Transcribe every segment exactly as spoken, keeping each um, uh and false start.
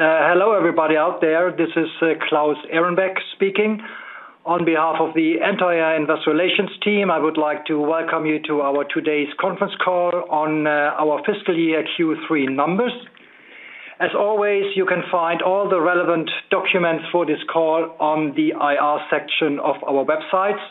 Uh, hello, everybody out there. This is uh, Klaus Ehrenbeck speaking. On behalf of the entire Investor Relations team, I would like to welcome you to our today's conference call on uh, our fiscal year Q three numbers. As always, you can find all the relevant documents for this call on the I R section of our websites.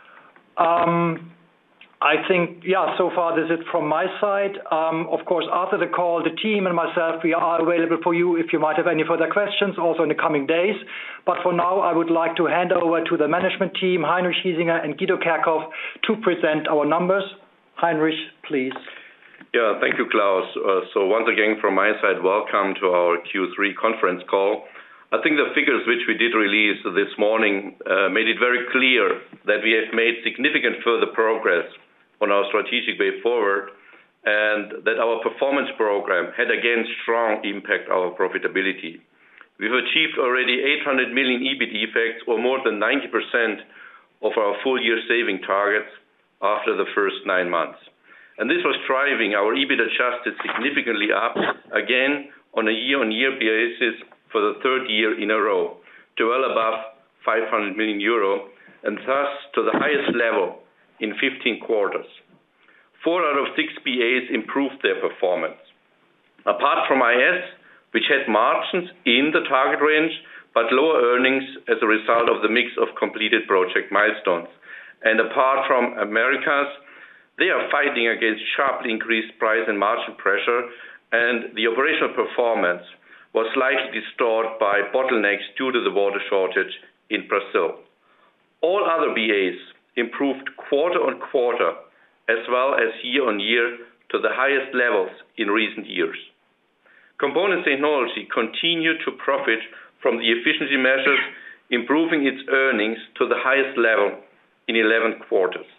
Um, I think, yeah, so far this is it from my side. Um, of course, after the call, the team and myself, we are available for you if you might have any further questions, also in the coming days. But for now, I would like to hand over to the management team, Heinrich Hiesinger and Guido Kerkhoff, to present our numbers. Heinrich, please. Yeah, thank you, Klaus. Uh, so once again, from my side, welcome to our Q three conference call. I think the figures which we did release this morning uh, made it very clear that we have made significant further progress on our strategic way forward, and that our performance program had again strong impact on our profitability. We've achieved already eight hundred million E B I T effects, or more than ninety percent of our full year saving targets after the first nine months. And this was driving our E B I T adjusted significantly up again on a year-on-year basis for the third year in a row to well above five hundred million euro, and thus to the highest level in fifteen quarters. Four out of six B As improved their performance. Apart from I S, which had margins in the target range, but lower earnings as a result of the mix of completed project milestones. And apart from Americas, they are fighting against sharply increased price and margin pressure, and the operational performance was slightly distorted by bottlenecks due to the water shortage in Brazil. All other B As improved quarter on quarter as well as year on year to the highest levels in recent years. Components Technology continued to profit from the efficiency measures, improving its earnings to the highest level in eleven quarters.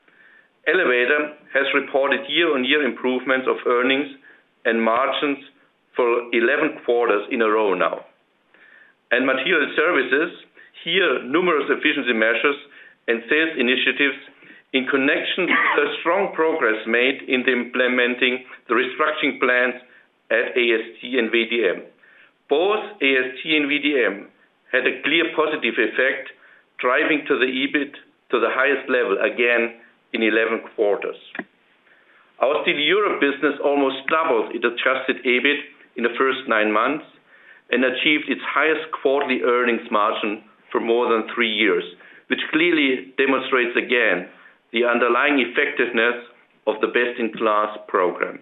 Elevator has reported year on year improvements of earnings and margins for eleven quarters in a row now. And Material Services, here numerous efficiency measures and sales initiatives in connection with the strong progress made in the implementing the restructuring plans at A S T and V D M. Both A S T and V D M had a clear positive effect, driving to the E B I T to the highest level again in eleven quarters. Our Steel Europe business almost doubled its adjusted E B I T in the first nine months and achieved its highest quarterly earnings margin for more than three years, which clearly demonstrates again the underlying effectiveness of the best-in-class program.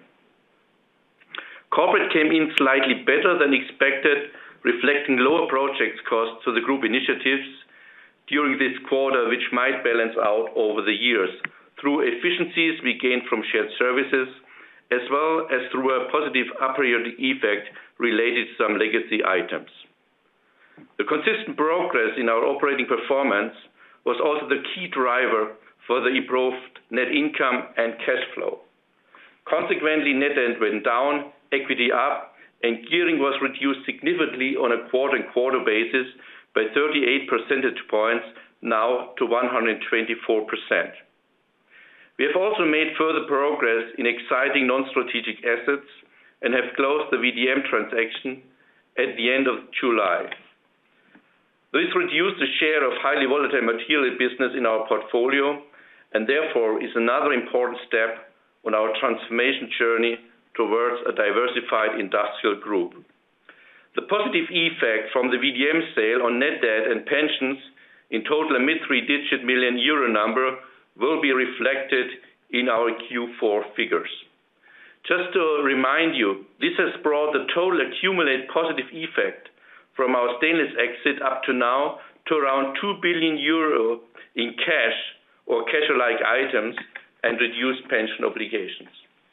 Corporate came in slightly better than expected, reflecting lower project costs to the group initiatives during this quarter, which might balance out over the years through efficiencies we gained from shared services, as well as through a positive aperiodic effect related to some legacy items. The consistent progress in our operating performance was also the key driver for the improved net income and cash flow. Consequently, net debt went down, equity up, and gearing was reduced significantly on a quarter-on-quarter basis by thirty-eight percentage points, now to one hundred twenty-four percent. We have also made further progress in exciting non-strategic assets and have closed the V D M transaction at the end of July. This reduced the share of highly volatile material business in our portfolio and therefore is another important step on our transformation journey towards a diversified industrial group. The positive effect from the V D M sale on net debt and pensions, in total a mid-three-digit million euro number, will be reflected in our Q four figures. Just to remind you, this has brought the total accumulated positive effect from our stainless exit up to now to around two billion euro in cash or cash-alike items and reduced pension obligations.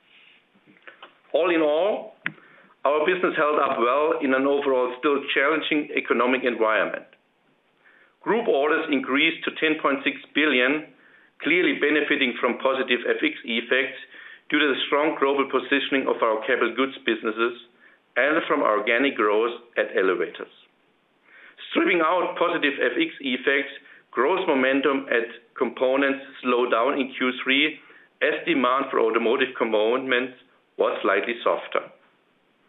All in all, our business held up well in an overall still challenging economic environment. Group orders increased to ten point six billion, clearly benefiting from positive F X effects due to the strong global positioning of our capital goods businesses and from organic growth at Elevators. Stripping out positive F X effects, growth momentum at Components slowed down in Q three as demand for automotive components was slightly softer.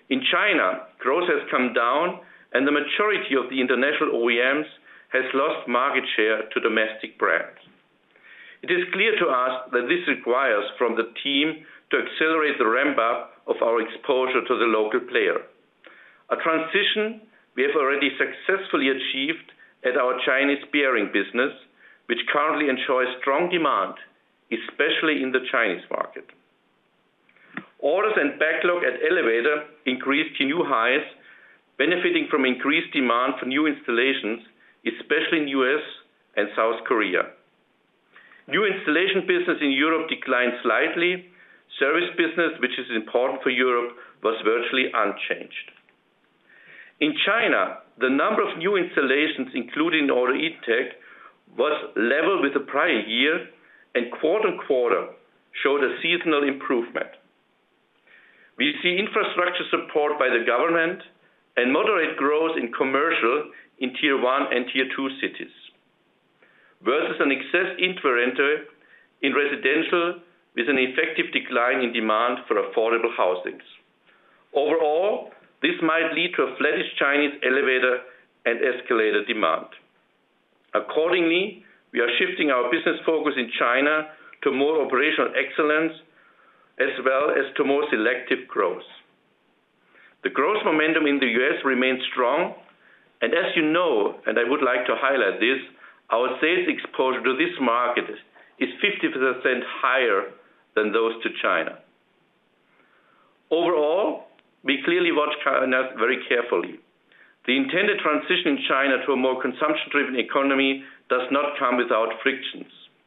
In China, growth has come down, and the majority of the international O E Ms has lost market share to domestic brands. It is clear to us that this requires from the team to accelerate the ramp-up of our exposure to the local player. A transition we have already successfully achieved at our Chinese bearing business, which currently enjoys strong demand, especially in the Chinese market. Orders and backlog at Elevator increased to new highs, benefiting from increased demand for new installations, especially in U S and South Korea. New installation business in Europe declined slightly. Service business, which is important for Europe, was virtually unchanged. In China, the number of new installations, including order intake, was level with the prior year, and quarter-on-quarter showed a seasonal improvement. We see infrastructure support by the government and moderate growth in commercial in Tier one and Tier two cities, versus an excess inventory in residential with an effective decline in demand for affordable housings. Overall, this might lead to a flattish Chinese elevator and escalator demand. Accordingly, we are shifting our business focus in China to more operational excellence as well as to more selective growth. The growth momentum in the U S remains strong, and as you know, and I would like to highlight this, our sales exposure to this market is fifty percent higher than those to China. Overall, we clearly watch China very carefully. The intended transition in China to a more consumption-driven economy does not come without frictions.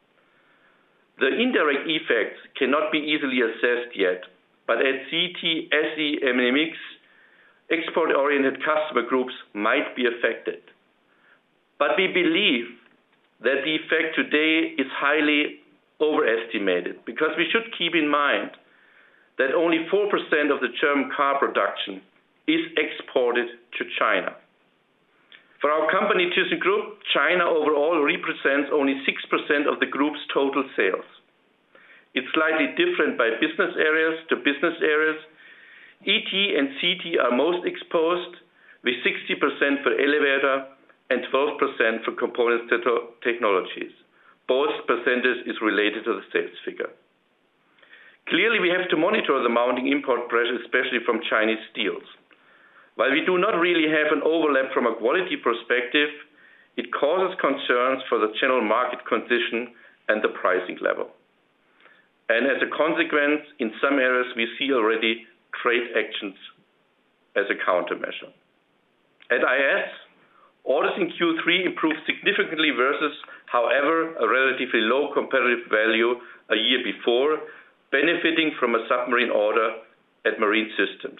The indirect effects cannot be easily assessed yet, but at C T, S E, M M X, export-oriented customer groups might be affected. But we believe that the effect today is highly overestimated, because we should keep in mind that only four percent of the German car production is exported to China. For our company, thyssenkrupp, China overall represents only six percent of the group's total sales. It's slightly different by business areas to business areas. E T and C T are most exposed, with sixty percent for elevator and twelve percent for components technologies. Both percentage is related to the sales figure. Clearly, we have to monitor the mounting import pressure, especially from Chinese steels. While we do not really have an overlap from a quality perspective, it causes concerns for the general market condition and the pricing level. And as a consequence, in some areas, we see already trade actions as a countermeasure. At I S, orders in Q three improved significantly versus, however, a relatively low comparative value a year before, benefiting from a submarine order at Marine Systems.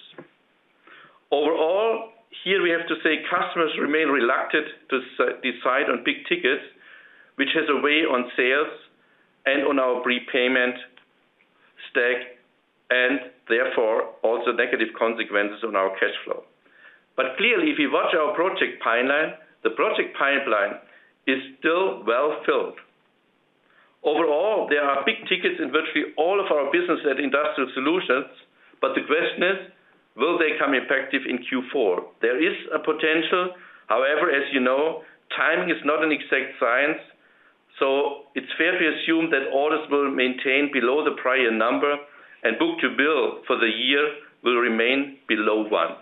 Overall, here we have to say customers remain reluctant to decide on big tickets, which has a weight on sales and on our prepayment stack, and therefore also negative consequences on our cash flow. But clearly, if you watch our project pipeline, the project pipeline is still well filled. Overall, there are big tickets in virtually all of our business at Industrial Solutions, but the question is, will they come effective in Q four? There is a potential. However, as you know, timing is not an exact science, so it's fair to assume that orders will maintain below the prior number, and book-to-bill for the year will remain below one.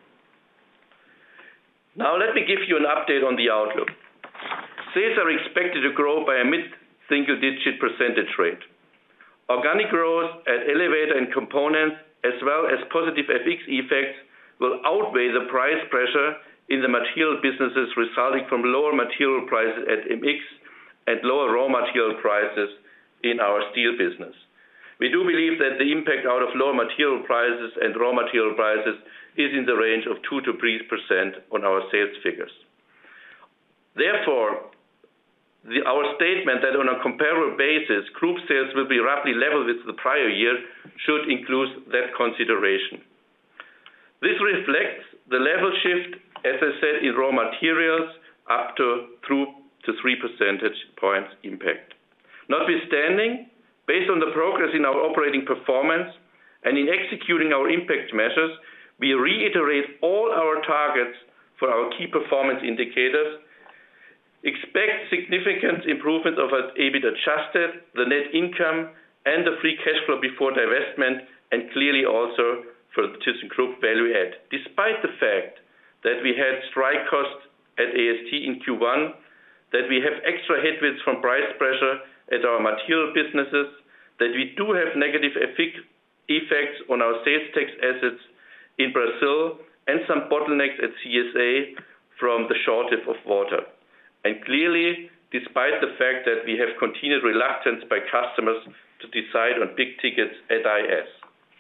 Now let me give you an update on the outlook. Sales are expected to grow by a mid-single-digit percentage rate. Organic growth at Elevator and Components, as well as positive F X effects, will outweigh the price pressure in the material businesses resulting from lower material prices at M X and lower raw material prices in our steel business. We do believe that the impact out of lower material prices and raw material prices is in the range of two to three percent on our sales figures. Therefore, the, our statement that on a comparable basis, group sales will be roughly level with the prior year should include that consideration. This reflects the level shift, as I said, in raw materials up to two to three percentage points impact. Notwithstanding, based on the progress in our operating performance and in executing our impact measures, we reiterate all our targets for our key performance indicators, expect significant improvement of our EBIT adjusted, the net income, and the free cash flow before divestment, and clearly also for the thyssenkrupp value add. Despite the fact that we had strike costs at A S T in Q one, that we have extra headwinds from price pressure at our material businesses, that we do have negative effects on our sales tax assets in Brazil, and some bottlenecks at C S A from the shortage of water. And clearly, despite the fact that we have continued reluctance by customers to decide on big tickets at I S.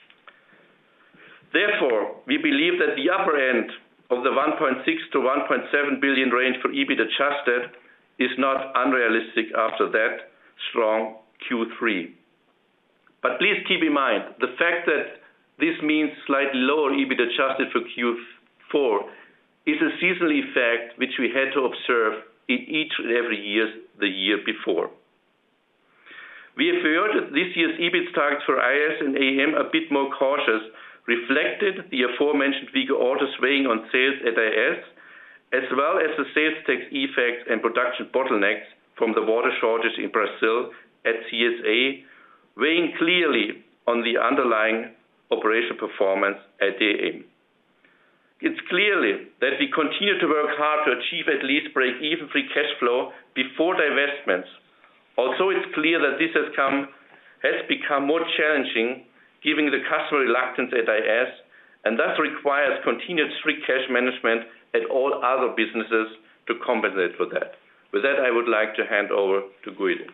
Therefore, we believe that the upper end of the one point six to one point seven billion range for EBIT adjusted is not unrealistic after that strong Q three. But please keep in mind, the fact that this means slightly lower EBIT adjusted for Q four is a seasonal effect which we had to observe in each and every year the year before. We have reverted this year's EBIT targets for I S and A M a bit more cautious, reflected the aforementioned weaker orders weighing on sales at I S, as well as the sales tax effects and production bottlenecks from the water shortage in Brazil at C S A, weighing clearly on the underlying operational performance at A M. It's clearly that we continue to work hard to achieve at least break-even free cash flow before divestments. Also, it's clear that this has come has become more challenging given the customer reluctance at I S, and thus requires continued strict cash management at all other businesses to compensate for that. With that, I would like to hand over to Guido.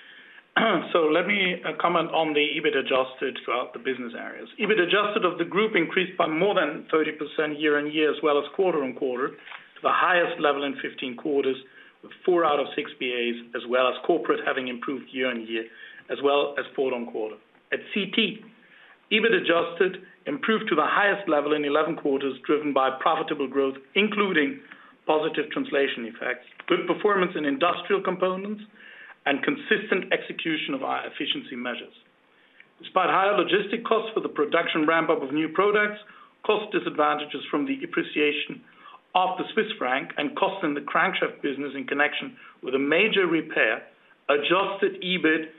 So let me uh, comment on the EBIT adjusted throughout the business areas. EBIT adjusted of the group increased by more than thirty percent year on year as well as quarter on quarter to the highest level in fifteen quarters, with four out of six B As, as well as corporate having improved year on year as well as quarter on quarter. At C T, EBIT adjusted improved to the highest level in eleven quarters, driven by profitable growth, including positive translation effects, good performance in industrial components, and consistent execution of our efficiency measures. Despite higher logistic costs for the production ramp-up of new products, cost disadvantages from the appreciation of the Swiss franc, and costs in the crankshaft business in connection with a major repair, adjusted EBIT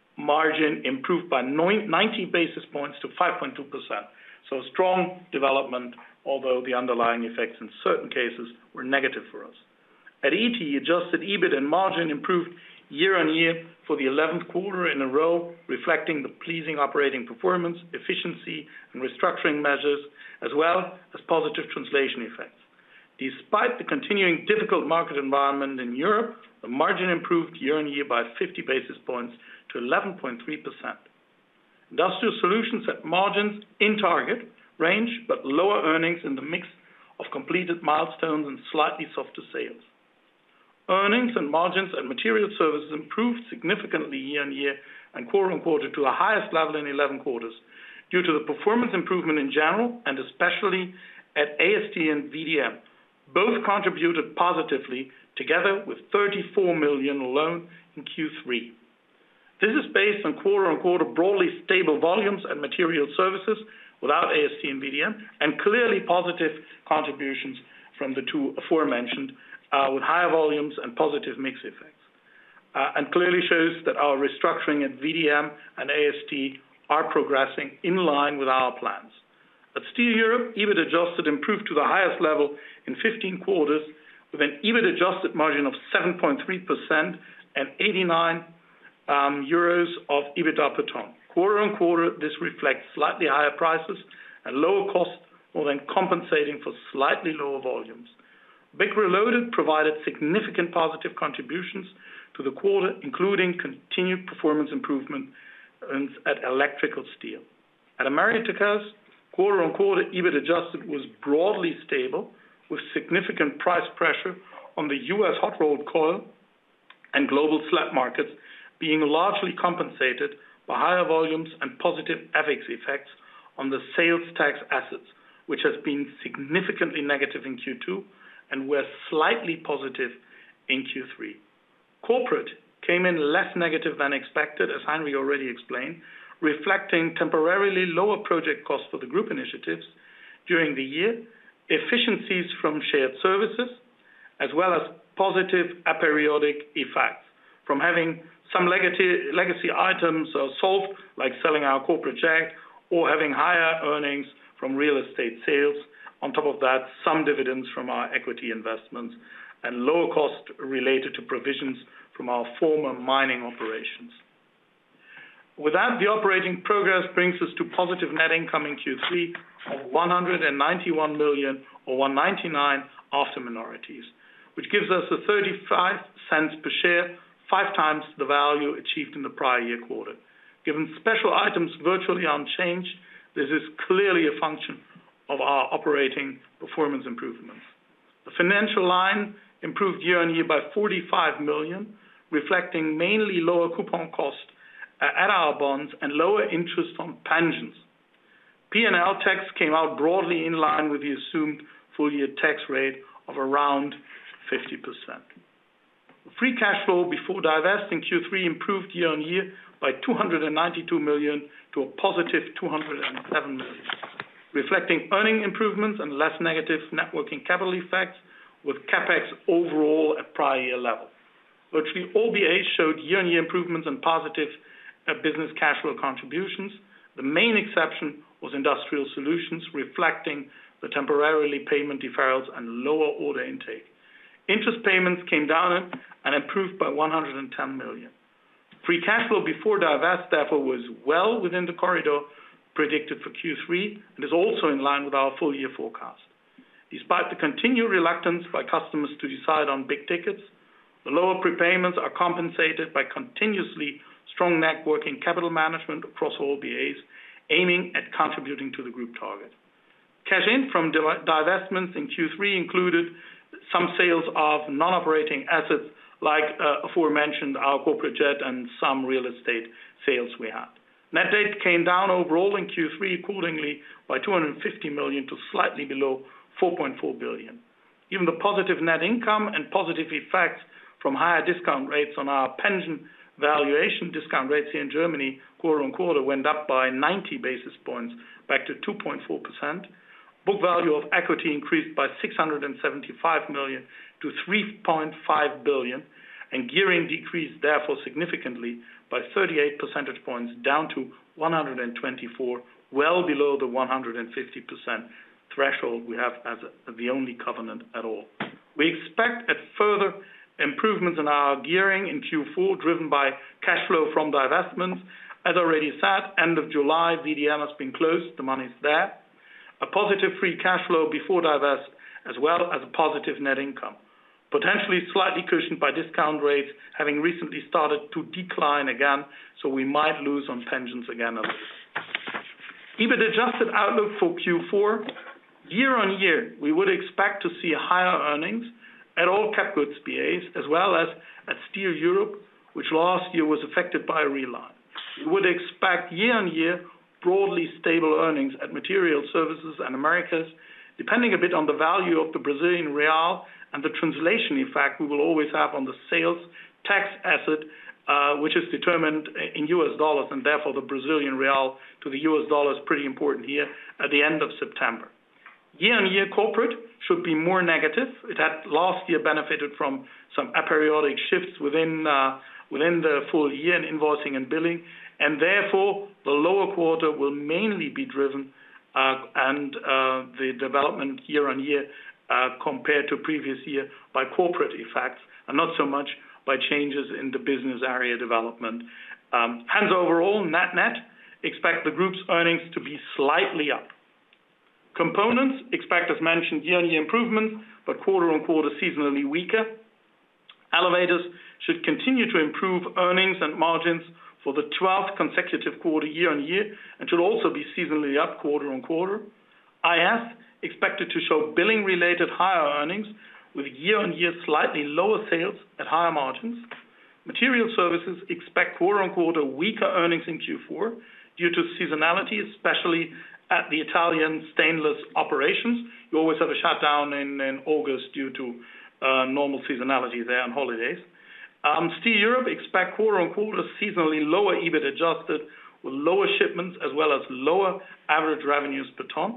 margin improved by ninety basis points to five point two percent. So a strong development, although the underlying effects in certain cases were negative for us. At E T, adjusted EBIT and margin improved year on year for the eleventh quarter in a row, reflecting the pleasing operating performance, efficiency, and restructuring measures, as well as positive translation effects. Despite the continuing difficult market environment in Europe, the margin improved year on year by fifty basis points to eleven point three percent. Industrial Solutions had margins in target range, but lower earnings in the mix of completed milestones and slightly softer sales. Earnings and margins at Material Services improved significantly year on year and quarter on quarter to the highest level in eleven quarters, due to the performance improvement in general and especially at A S T and V D M. Both contributed positively, together with thirty-four million alone in Q three. This is based on quarter-on-quarter broadly stable volumes and Material Services without A S T and V D M, and clearly positive contributions from the two aforementioned, uh, with higher volumes and positive mix effects. Uh, and clearly shows that our restructuring at V D M and A S T are progressing in line with our plans. At Steel Europe, EBIT adjusted improved to the highest level in fifteen quarters, with an EBIT adjusted margin of seven point three percent and eighty-nine um, euros of EBITDA per ton. Quarter on quarter, this reflects slightly higher prices and lower costs, more than compensating for slightly lower volumes. B I C Reloaded provided significant positive contributions to the quarter, including continued performance improvement at electrical steel. At Americas, quarter on quarter, EBIT adjusted was broadly stable, with significant price pressure on the U S hot rolled coil and global slab markets being largely compensated by higher volumes and positive F X effects on the sales tax assets, which has been significantly negative in Q two and were slightly positive in Q three. Corporate came in less negative than expected, as Heinrich already explained, reflecting temporarily lower project costs for the group initiatives, during the year, efficiencies from shared services, as well as positive aperiodic effects from having some legacy, legacy items uh, solved, like selling our corporate jet, or having higher earnings from real estate sales. On top of that, some dividends from our equity investments and lower cost related to provisions from our former mining operations. With that, the operating progress brings us to positive net income in Q three of one hundred ninety-one million or one hundred ninety-nine after minorities, which gives us a thirty-five cents per share, five times the value achieved in the prior year quarter. Given special items virtually unchanged, this is clearly a function of our operating performance improvements. The financial line improved year-on-year by forty-five million, reflecting mainly lower coupon cost at our bonds and lower interest on pensions. P and L tax came out broadly in line with the assumed full-year tax rate of around fifty percent. Free cash flow before divest in Q three improved year-on-year by two hundred ninety-two million to a positive two hundred seven million, reflecting earning improvements and less negative net working capital effects, with CapEx overall at prior year level. Virtually all B As showed year-on-year improvements and positive uh, business cash flow contributions. The main exception was Industrial Solutions, reflecting the temporarily payment deferrals and lower order intake. Interest payments came down and improved by one hundred ten million. Free cash flow before divest, therefore, was well within the corridor predicted for Q three and is also in line with our full-year forecast. Despite the continued reluctance by customers to decide on big tickets, the lower prepayments are compensated by continuously strong net working capital management across all B As, aiming at contributing to the group target. Cash in from divestments in Q three included some sales of non-operating assets like uh, aforementioned our corporate jet and some real estate sales we had. Net debt came down overall in Q three accordingly by two hundred fifty million to slightly below four point four billion. Even the positive net income and positive effects from higher discount rates on our pension valuation, discount rates here in Germany quarter on quarter went up by ninety basis points back to two point four percent. Book value of equity increased by six hundred seventy-five million to three point five billion, and gearing decreased therefore significantly by thirty-eight percentage points down to one hundred twenty-four, well below the one hundred fifty percent threshold we have as a, the only covenant at all. We expect at further improvements in our gearing in Q four driven by cash flow from divestments. As already said, end of July, V D M has been closed, the money's there. A positive free cash flow before divest, as well as a positive net income, potentially slightly cushioned by discount rates having recently started to decline again, so we might lose on pensions again a little. EBIT adjusted outlook for Q four. Year on year, we would expect to see higher earnings at all cap goods B As, as well as at Steel Europe, which last year was affected by a reline. We would expect year on year broadly stable earnings at Material Services and Americas, depending a bit on the value of the Brazilian real and the translation effect we will always have on the sales tax asset, uh, which is determined in U S dollars, and therefore the Brazilian real to the U S dollar is pretty important here at the end of September. Year-on-year corporate should be more negative. It had last year benefited from some aperiodic shifts within uh, within the full year in invoicing and billing, and therefore the lower quarter will mainly be driven uh, and uh, the development year-on-year uh, compared to previous year by corporate effects, and not so much by changes in the business area development. Um, hence, overall, net-net, expect the group's earnings to be slightly up. Components expect, as mentioned, year-on-year improvements, but quarter-on-quarter seasonally weaker. Elevators should continue to improve earnings and margins for the twelfth consecutive quarter year-on-year and should also be seasonally up quarter-on-quarter. I S expected to show billing-related higher earnings with year-on-year slightly lower sales at higher margins. Material Services expect quarter-on-quarter weaker earnings in Q four due to seasonality, especially at the Italian stainless operations. You always have a shutdown in, in August due to uh, normal seasonality there on holidays. Um, Steel Europe expect quarter-on-quarter seasonally lower EBIT adjusted with lower shipments as well as lower average revenues per ton.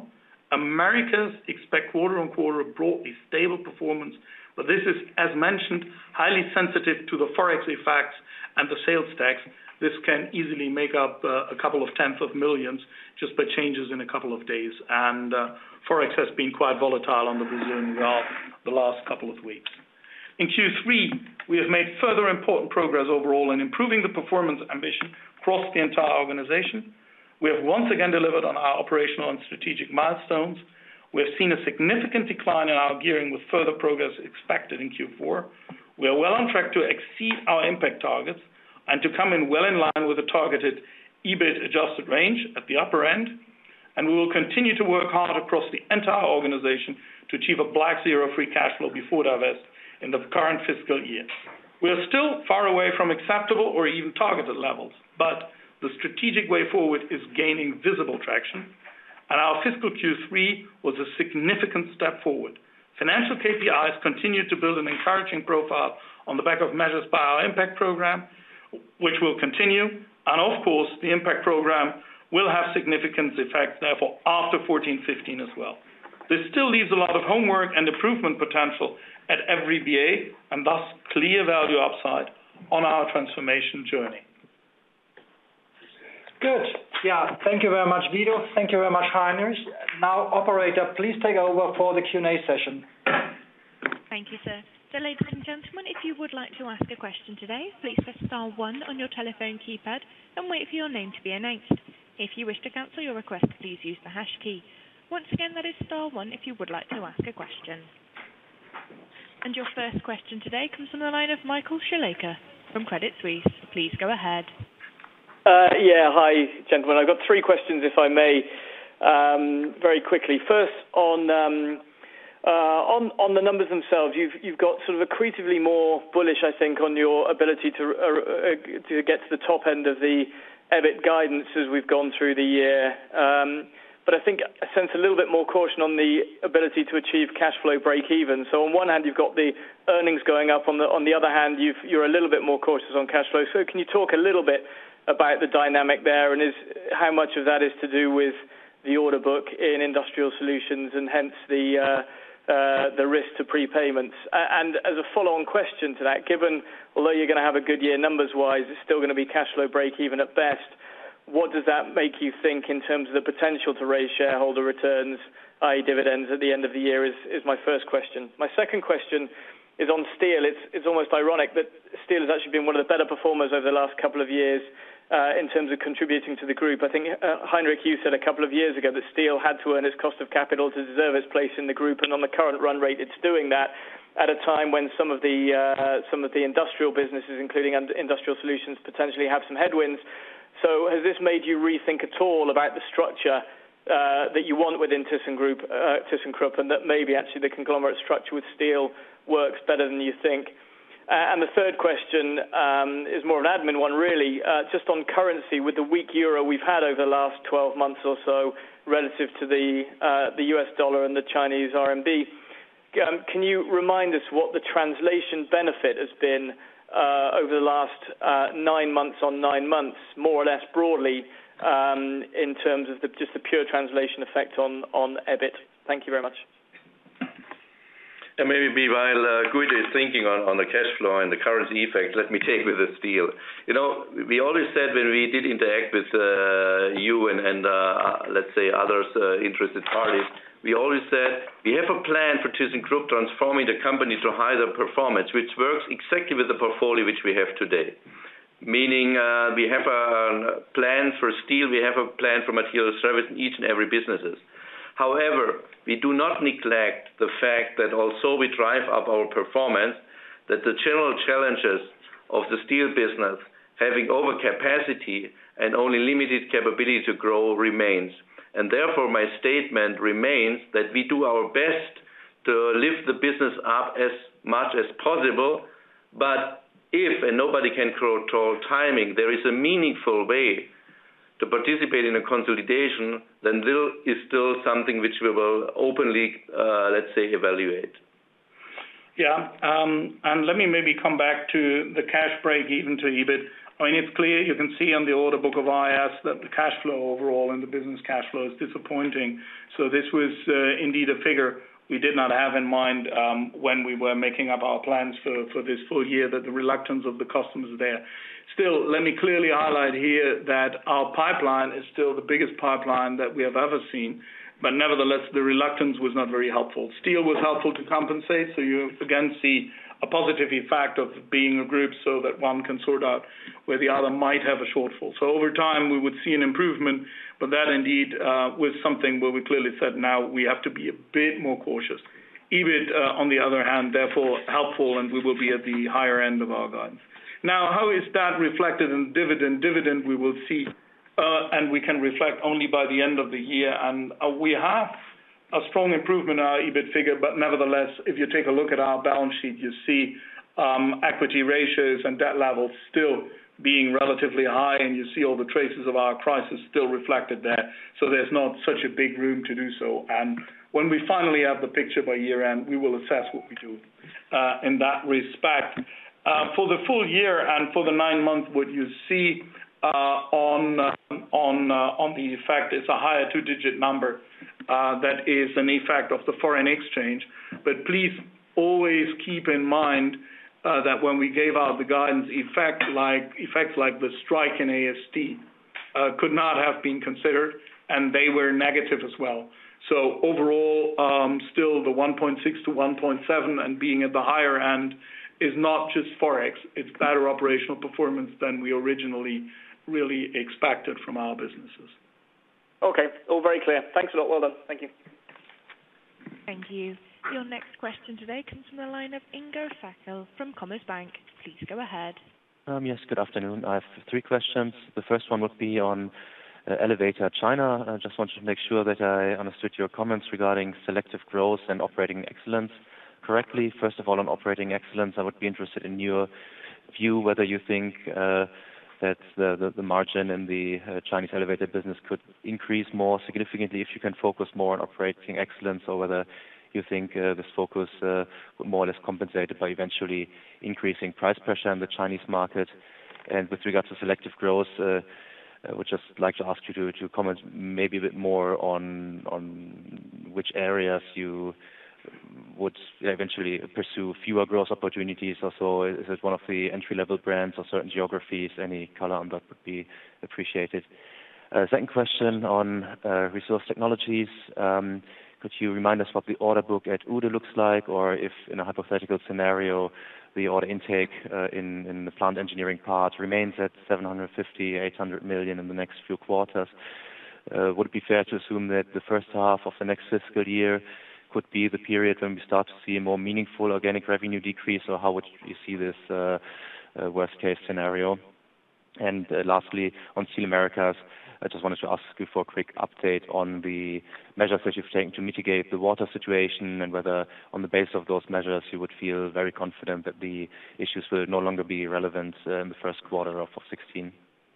Americas expect quarter-on-quarter broadly stable performance, but this is, as mentioned, highly sensitive to the Forex effects and the sales tax. This can easily make up uh, a couple of tenths of millions just by changes in a couple of days. And uh, Forex has been quite volatile on the Brazilian real the last couple of weeks. In Q three, we have made further important progress overall in improving the performance ambition across the entire organization. We have once again delivered on our operational and strategic milestones. We have seen a significant decline in our gearing with further progress expected in Q four. We are well on track to exceed our impact targets and to come in well in line with the targeted EBIT adjusted range at the upper end. And we will continue to work hard across the entire organization to achieve a black zero free cash flow before divest in the current fiscal year. We are still far away from acceptable or even targeted levels, but the strategic way forward is gaining visible traction, and our fiscal Q three was a significant step forward. Financial K P Is continue to build an encouraging profile on the back of measures by our impact program, which will continue, and of course, the impact program will have significant effects, therefore, after fourteen fifteen as well. This still leaves a lot of homework and improvement potential at every B A, and thus clear value upside on our transformation journey. Good. Yeah, thank you very much, Guido. Thank you very much, Heinrich. Now, operator, please take over for the Q and A session. Thank you, sir. So, ladies and gentlemen, if you would like to ask a question today, please press star one on your telephone keypad and wait for your name to be announced. If you wish to cancel your request, please use the hash key. Once again, that is star one if you would like to ask a question. And your first question today comes from the line of Michael Schleika from Credit Suisse. Please go ahead. Uh, yeah, hi, gentlemen. I've got three questions, if I may, um, very quickly. First, on um, uh, on on the numbers themselves, you've you've got sort of accretively more bullish, I think, on your ability to uh, to get to the top end of the EBIT guidance as we've gone through the year. Um, but I think I sense a little bit more caution on the ability to achieve cash flow break even. So on one hand, you've got the earnings going up. On the on the other hand, you've, you're a little bit more cautious on cash flow. So can you talk a little bit about the dynamic there, and is how much of that is to do with the order book in Industrial Solutions and hence the uh, uh, the risk to prepayments? And as a follow-on question to that, given although you're going to have a good year numbers-wise, it's still going to be cash flow break-even at best, what does that make you think in terms of the potential to raise shareholder returns, that is dividends, at the end of the year is, is my first question. My second question is on steel. It's, it's almost ironic that steel has actually been one of the better performers over the last couple of years uh, in terms of contributing to the group. I think, uh, Heinrich, you said a couple of years ago that steel had to earn its cost of capital to deserve its place in the group, and on the current run rate, it's doing that at a time when some of the uh, some of the industrial businesses, including Industrial Solutions, potentially have some headwinds. So has this made you rethink at all about the structure uh, that you want within ThyssenKrupp, uh, ThyssenKrupp, and that maybe actually the conglomerate structure with steel works better than you think? Uh, and the third question um, is more of an admin one, really, uh, just on currency. With the weak euro we've had over the last twelve months or so relative to the uh, the U S dollar and the Chinese R M B, um, can you remind us what the translation benefit has been uh, over the last uh, nine months on nine months, more or less broadly, um, in terms of the, just the pure translation effect on, on EBIT? Thank you very much. And maybe while uh, Guido is thinking on, on the cash flow and the currency effect, let me take with the steel. You know, we always said when we did interact with uh, you and, and uh, let's say others uh, interested parties, we always said we have a plan for ThyssenKrupp transforming the company to higher performance, which works exactly with the portfolio which we have today. Meaning uh, we have a plan for steel, we have a plan for material service in each and every businesses. However, we do not neglect the fact that also we drive up our performance, that the general challenges of the steel business, having overcapacity and only limited capability to grow, remains. And therefore, my statement remains that we do our best to lift the business up as much as possible, but if, and nobody can control timing, there is a meaningful way to participate in a consolidation, then this is still something which we will openly, uh, let's say, evaluate. Yeah, um, and let me maybe come back to the cash break even to EBIT. I mean, it's clear, you can see on the order book of I S that the cash flow overall and the business cash flow is disappointing. So this was uh, indeed a figure we did not have in mind um, when we were making up our plans for, for this full year, that the reluctance of the customers there. Still, let me clearly highlight here that our pipeline is still the biggest pipeline that we have ever seen, but nevertheless, the reluctance was not very helpful. Steel was helpful to compensate, so you again see a positive effect of being a group so that one can sort out where the other might have a shortfall. So over time, we would see an improvement, but that indeed uh, was something where we clearly said now we have to be a bit more cautious. E B I T, uh, on the other hand, therefore helpful, and we will be at the higher end of our guidance. Now, how is that reflected in dividend? Dividend we will see, uh, and we can reflect only by the end of the year, and uh, we have a strong improvement in our E B I T figure, but nevertheless, if you take a look at our balance sheet, you see um, equity ratios and debt levels still being relatively high, and you see all the traces of our crisis still reflected there. So there's not such a big room to do so. And when we finally have the picture by year end, we will assess what we do uh, in that respect. Uh, for the full year and for the nine months, what you see uh, on uh, on uh, on the effect is a higher two-digit number. Uh, that is an effect of the foreign exchange. But please always keep in mind uh, that when we gave out the guidance, effect like, effects like the strike in A S T uh, could not have been considered, and they were negative as well. So overall, um, still the one point six to one point seven and being at the higher end is not just Forex. It's better operational performance than we originally really expected from our businesses. Okay, all very clear. Thanks a lot. Well done. Thank you. Thank you. Your next question today comes from the line of Ingo Fackel from Commerzbank. Please go ahead. Um, yes, good afternoon. I have three questions. The first one would be on uh, Elevator China. I just wanted to make sure that I understood your comments regarding selective growth and operating excellence correctly. First of all, on operating excellence, I would be interested in your view whether you think uh, that the, the, the margin in the uh, Chinese elevator business could increase more significantly if you can focus more on operating excellence, or whether you think uh, this focus uh, would more or less compensate by eventually increasing price pressure in the Chinese market. And with regard to selective growth, uh, I would just like to ask you to, to comment maybe a bit more on on which areas you would eventually pursue fewer growth opportunities. Also, is it one of the entry-level brands or certain geographies? Any color on that would be appreciated. Uh, second question on uh, Resource Technologies. Um, could you remind us what the order book at Uhde looks like, or if in a hypothetical scenario the order intake uh, in, in the plant engineering part remains at seven hundred fifty, eight hundred million in the next few quarters? Uh, would it be fair to assume that the first half of the next fiscal year could be the period when we start to see a more meaningful organic revenue decrease, or how would you see this uh, uh, worst-case scenario? And uh, lastly, on Steel Americas, I just wanted to ask you for a quick update on the measures that you've taken to mitigate the water situation, and whether on the basis of those measures you would feel very confident that the issues will no longer be relevant uh, in the first quarter of sixteen.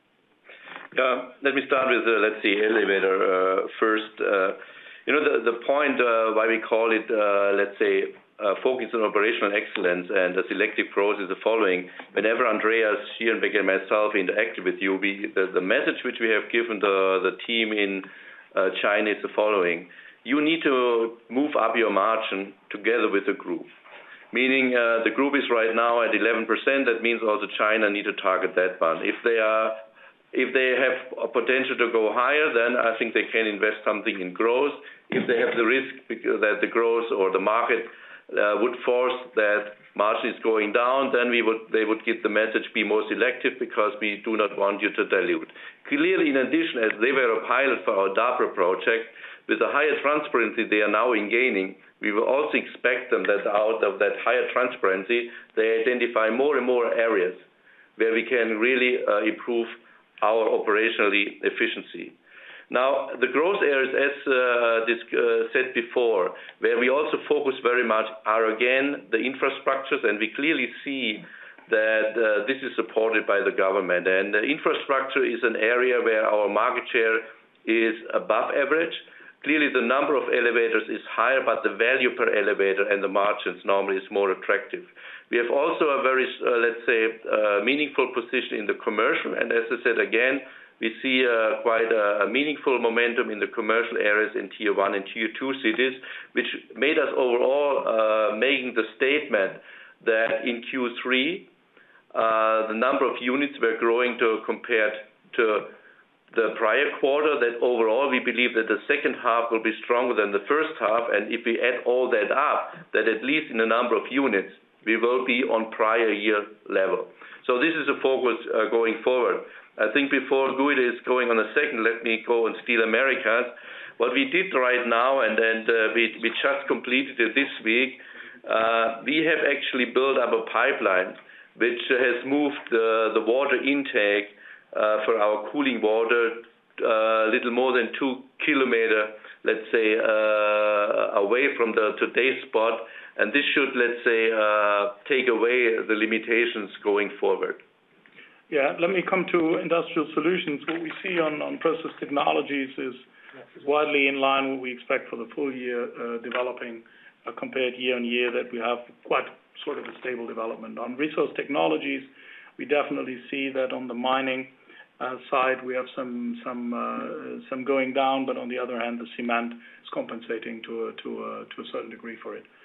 Yeah, let me start with, uh, let's see, elevator uh, first. Uh, You know, the, the point uh, why we call it, uh, let's say, uh, focus on operational excellence and the selective growth is the following. Whenever Andreas Schierenbeck and myself interacted with you, we, the, the message which we have given the, the team in uh, China is the following. You need to move up your margin together with the group. Meaning uh, the group is right now at eleven percent. That means also China need to target that one. If they are If they have a potential to go higher, then I think they can invest something in growth. If they have the risk that the growth or the market uh, would force that margin is going down, then we would they would get the message, be more selective, because we do not want you to dilute. Clearly, in addition, as they were a pilot for our DABRA project, with the higher transparency they are now in gaining, we will also expect them that out of that higher transparency, they identify more and more areas where we can really uh, improve our operationally efficiency. Now, the growth areas, as uh, this, uh, said before, where we also focus very much, are again the infrastructures, and we clearly see that uh, this is supported by the government. And the infrastructure is an area where our market share is above average. clearly the number of elevators is higher, but the value per elevator and the margins normally is more attractive. We have also a very, uh, let's say, uh, meaningful position in the commercial, and as I said again, we see uh, quite a, a meaningful momentum in the commercial areas in tier one and tier two cities, which made us overall uh, making the statement that in Q three, uh, the number of units were growing to compared to the prior quarter, that overall we believe that the second half will be stronger than the first half, and if we add all that up, that at least in the number of units, we will be on prior year level. So this is a focus uh, going forward. I think before Guido is going on a second, let me go on Steel Americas. What we did right now, and then uh, we, we just completed it this week, uh, we have actually built up a pipeline which has moved uh, the water intake uh, for our cooling water a uh, little more than two kilometer, let's say, uh, away from the today's spot, and this should, let's say, uh, take away the limitations going forward. Yeah, let me come to Industrial Solutions. What we see on, on Process Technologies is, is widely in line with what we expect for the full year uh, developing uh, compared year on year, that we have quite sort of a stable development. On Resource Technologies, we definitely see that on the mining uh, side we have some some uh, some going down, but on the other hand, the cement is compensating to a, to a, to a certain degree for it.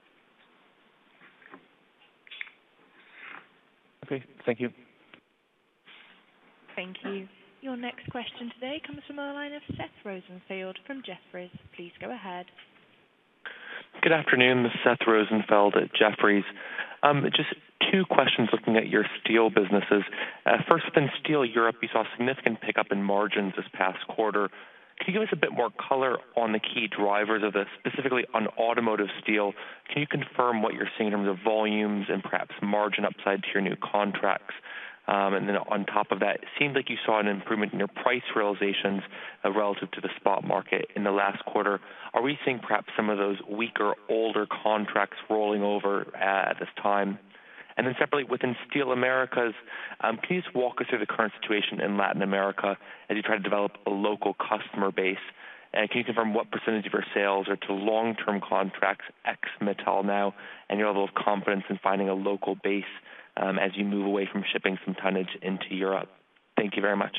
Okay, thank you. Thank you. Your next question today comes from the line of Seth Rosenfeld from Jefferies. Please go ahead. Good afternoon. This is Seth Rosenfeld at Jefferies. Um, just two questions looking at your steel businesses. Uh, first, within Steel Europe, you saw a significant pickup in margins this past quarter. Can you give us a bit more color on the key drivers of this, specifically on automotive steel? Can you confirm what you're seeing in terms of volumes and perhaps margin upside to your new contracts? Um, and then on top of that, it seemed like you saw an improvement in your price realizations uh, relative to the spot market in the last quarter. Are we seeing perhaps some of those weaker, older contracts rolling over uh, at this time? And then separately, within Steel Americas, um, can you just walk us through the current situation in Latin America as you try to develop a local customer base? And can you confirm what percentage of your sales are to long-term contracts, ex-Mittal now, and your level of confidence in finding a local base Um, as you move away from shipping some tonnage into Europe? Thank you very much.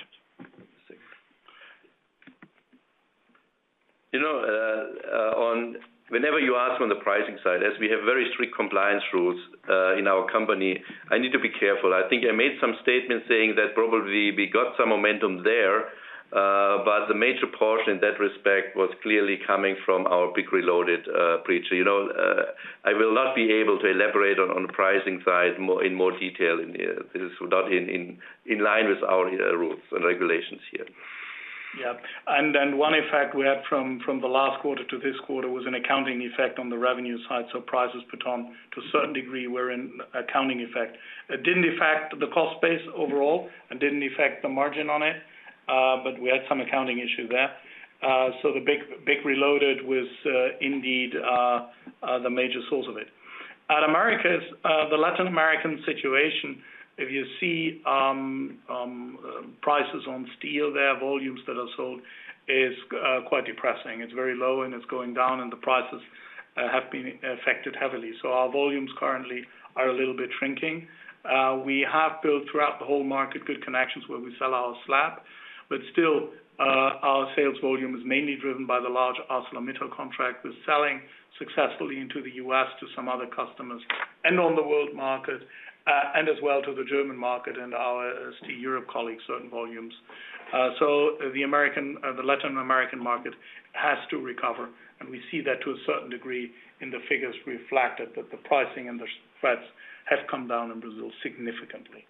You know, uh, uh, on whenever you ask on the pricing side, as we have very strict compliance rules uh, in our company, I need to be careful. I think I made some statements saying that probably we got some momentum there, uh, but the major portion in that respect was clearly coming from our big reloaded uh, preacher. You know, uh, I will not be able to elaborate on, on the pricing side more, in more detail. In, uh, this is not in, in, in line with our uh, rules and regulations here. Yeah, and then one effect we had from, from the last quarter to this quarter was an accounting effect on the revenue side. So prices per ton, to a certain degree, were an accounting effect. It didn't affect the cost base overall and didn't affect the margin on it. Uh, but we had some accounting issue there. Uh, so the big big reloaded was uh, indeed uh, uh, the major source of it. At Americas, uh, the Latin American situation, if you see um, um, uh, prices on steel there, volumes that are sold, is uh, quite depressing. It's very low and it's going down, and the prices uh, have been affected heavily. So our volumes currently are a little bit shrinking. Uh, we have built throughout the whole market good connections where we sell our slab. But still, uh, our sales volume is mainly driven by the large ArcelorMittal contract. We're selling successfully into the U S to some other customers and on the world market, uh, and as well to the German market and our uh, Steel Europe colleagues, certain volumes. Uh, so the American, uh, the Latin American market has to recover, and we see that to a certain degree in the figures reflected that the pricing and the spreads have come down in Brazil significantly.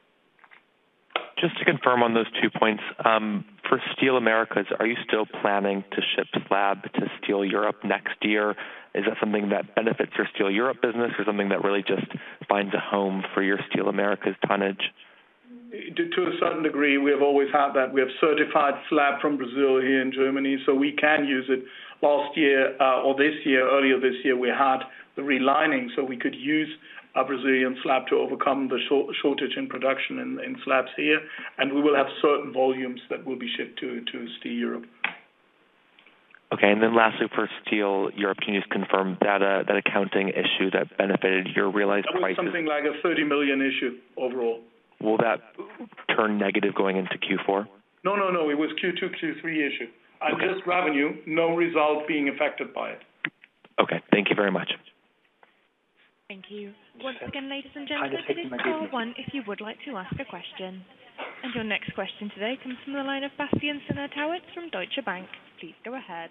Just to confirm on those two points, um, for Steel Americas, are you still planning to ship slab to Steel Europe next year? Is that something that benefits your Steel Europe business, or something that really just finds a home for your Steel Americas tonnage? To a certain degree, we have always had that. We have certified slab from Brazil here in Germany, so we can use it. Last year, uh, or this year, earlier this year, we had the relining, so we could use a Brazilian slab to overcome the shortage in production in, in slabs here, and we will have certain volumes that will be shipped to, to Steel Europe. Okay, and then lastly for Steel Europe, can you just confirm that uh, that accounting issue that benefited your realized that was prices? Something like a thirty million issue overall. Will that turn negative going into Q four? No, no, no. It was Q two, Q three issue. And okay. Just revenue, no result being affected by it. Okay, thank you very much. Thank you. Once again, ladies and gentlemen, it is star one if you would like to ask a question. And your next question today comes from the line of Bastian Synnertowitz from Deutsche Bank. Please go ahead.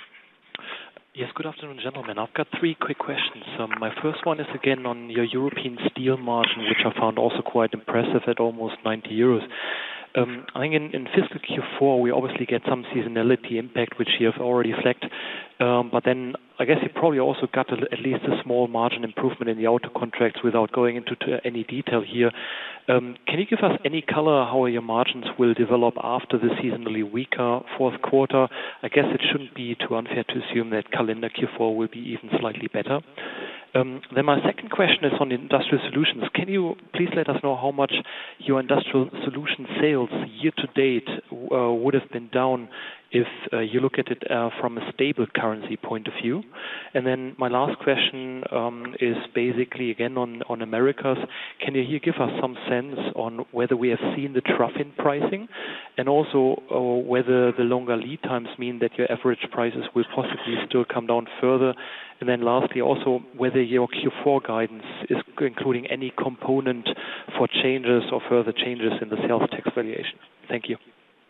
Yes, good afternoon, gentlemen. I've got three quick questions. Um, my first one is again on your European steel margin, which I found also quite impressive at almost ninety euros. Um, I think in, in fiscal Q four, we obviously get some seasonality impact, which you have already flagged. Um, but then I guess you probably also got a, at least a small margin improvement in the auto contracts without going into any detail here. Um, can you give us any color how your margins will develop after the seasonally weaker fourth quarter? I guess it shouldn't be too unfair to assume that calendar Q four will be even slightly better. Um, then my second question is on Industrial Solutions. Can you please let us know how much your Industrial Solutions sales year to date uh, would have been down if uh, you look at it uh, from a stable currency point of view? And then my last question um, is basically again on, on Americas. Can you here give us some sense on whether we have seen the trough in pricing, and also uh, whether the longer lead times mean that your average prices will possibly still come down further? And then lastly, also whether your Q four guidance is including any component for changes or further changes in the sales tax valuation. Thank you.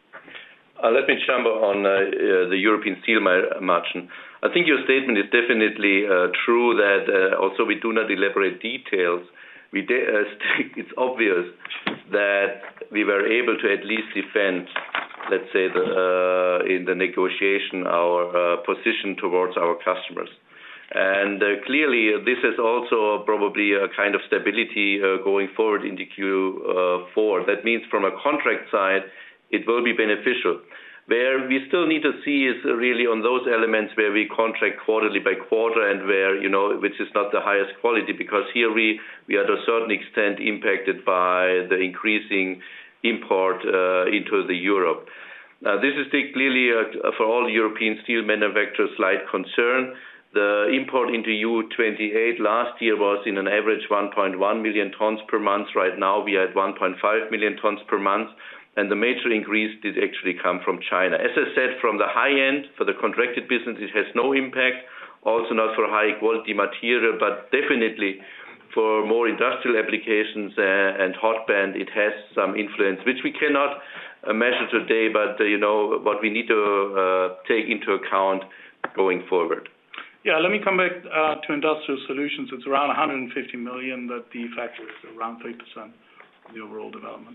Uh, let me jump on uh, uh, the European steel margin. I think your statement is definitely uh, true that uh, also we do not elaborate details. We de- uh, it's obvious that we were able to at least defend, let's say, the, uh, in the negotiation, our uh, position towards our customers. And uh, clearly, uh, this is also probably a kind of stability uh, going forward into Q four. That means from a contract side, it will be beneficial. Where we still need to see is really on those elements where we contract quarterly by quarter and where, you know, which is not the highest quality, because here we, we are to a certain extent impacted by the increasing import uh, into the Europe. Now, this is clearly uh, for all European steel manufacturers slight concern. The import into E U twenty-eight last year was in an average one point one million tons per month. Right now we are at one point five million tons per month, and the major increase did actually come from China. As I said, from the high end, for the contracted business, it has no impact, also not for high quality material, but definitely for more industrial applications uh, and hot band, it has some influence, which we cannot uh, measure today, but uh, you know what we need to uh, take into account going forward. Yeah, let me come back uh, to Industrial Solutions. It's around one hundred fifty million that the factor is around three percent of the overall development.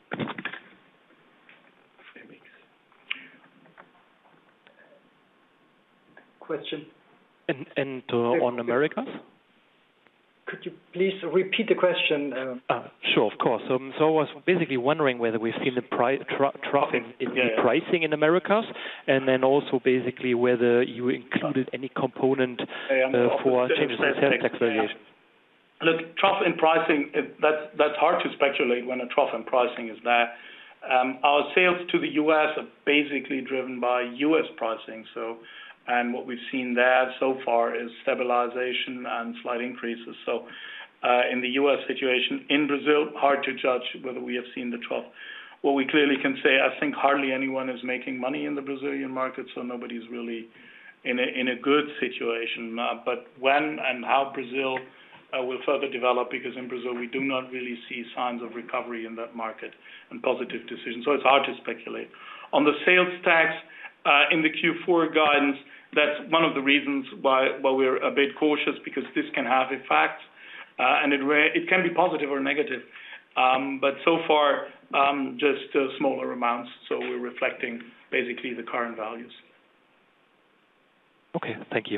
Question. And, and uh, on Americas? Could you please repeat the question? Uh, uh, sure, of course. Um, so I was basically wondering whether we've seen the pri- tr- trough in, in yeah, the yeah. pricing in Americas, and then also basically whether you included any component uh, for changes in sales tax valuation. Yeah. Look, trough in pricing, it, that's, that's hard to speculate when a trough in pricing is there. Um, our sales to the U S are basically driven by U S pricing, so and what we've seen there so far is stabilization and slight increases. So uh, in the U S situation, in Brazil, hard to judge whether we have seen the trough. What we clearly can say, I think hardly anyone is making money in the Brazilian market, so nobody's really in a, in a good situation. Uh, but when and how Brazil uh, will further develop, because in Brazil we do not really see signs of recovery in that market and positive decisions. So it's hard to speculate. On the sales tax, uh, in the Q four guidance, that's one of the reasons why, why we're a bit cautious, because this can have effects, uh, and it, re- it can be positive or negative. Um, but so far, um, just uh, smaller amounts, so we're reflecting basically the current values. Okay, thank you.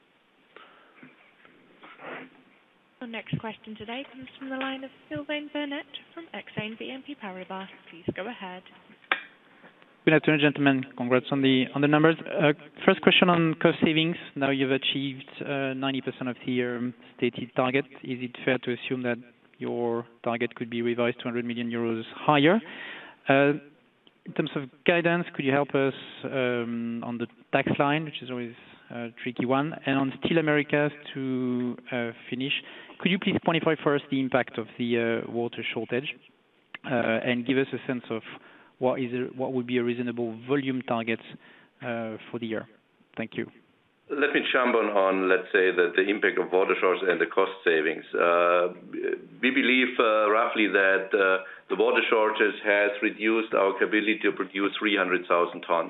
Our next question today comes from the line of Sylvain Burnett from Exane B N P Paribas. Please go ahead. Good afternoon, gentlemen. Congrats on the on the numbers. Uh, first question on cost savings. Now you've achieved uh, ninety percent of the um, stated target. Is it fair to assume that your target could be revised two hundred million euros higher? Uh, in terms of guidance, could you help us um, on the tax line, which is always a tricky one, and on Steel Americas to uh, finish, could you please quantify for us the impact of the uh, water shortage uh, and give us a sense of what is a, what would be a reasonable volume target uh, for the year? Thank you. Let me jump on, on let's say, the, the impact of water shortage and the cost savings. Uh, we believe uh, roughly that uh, the water shortage has reduced our capability to produce three hundred thousand tons.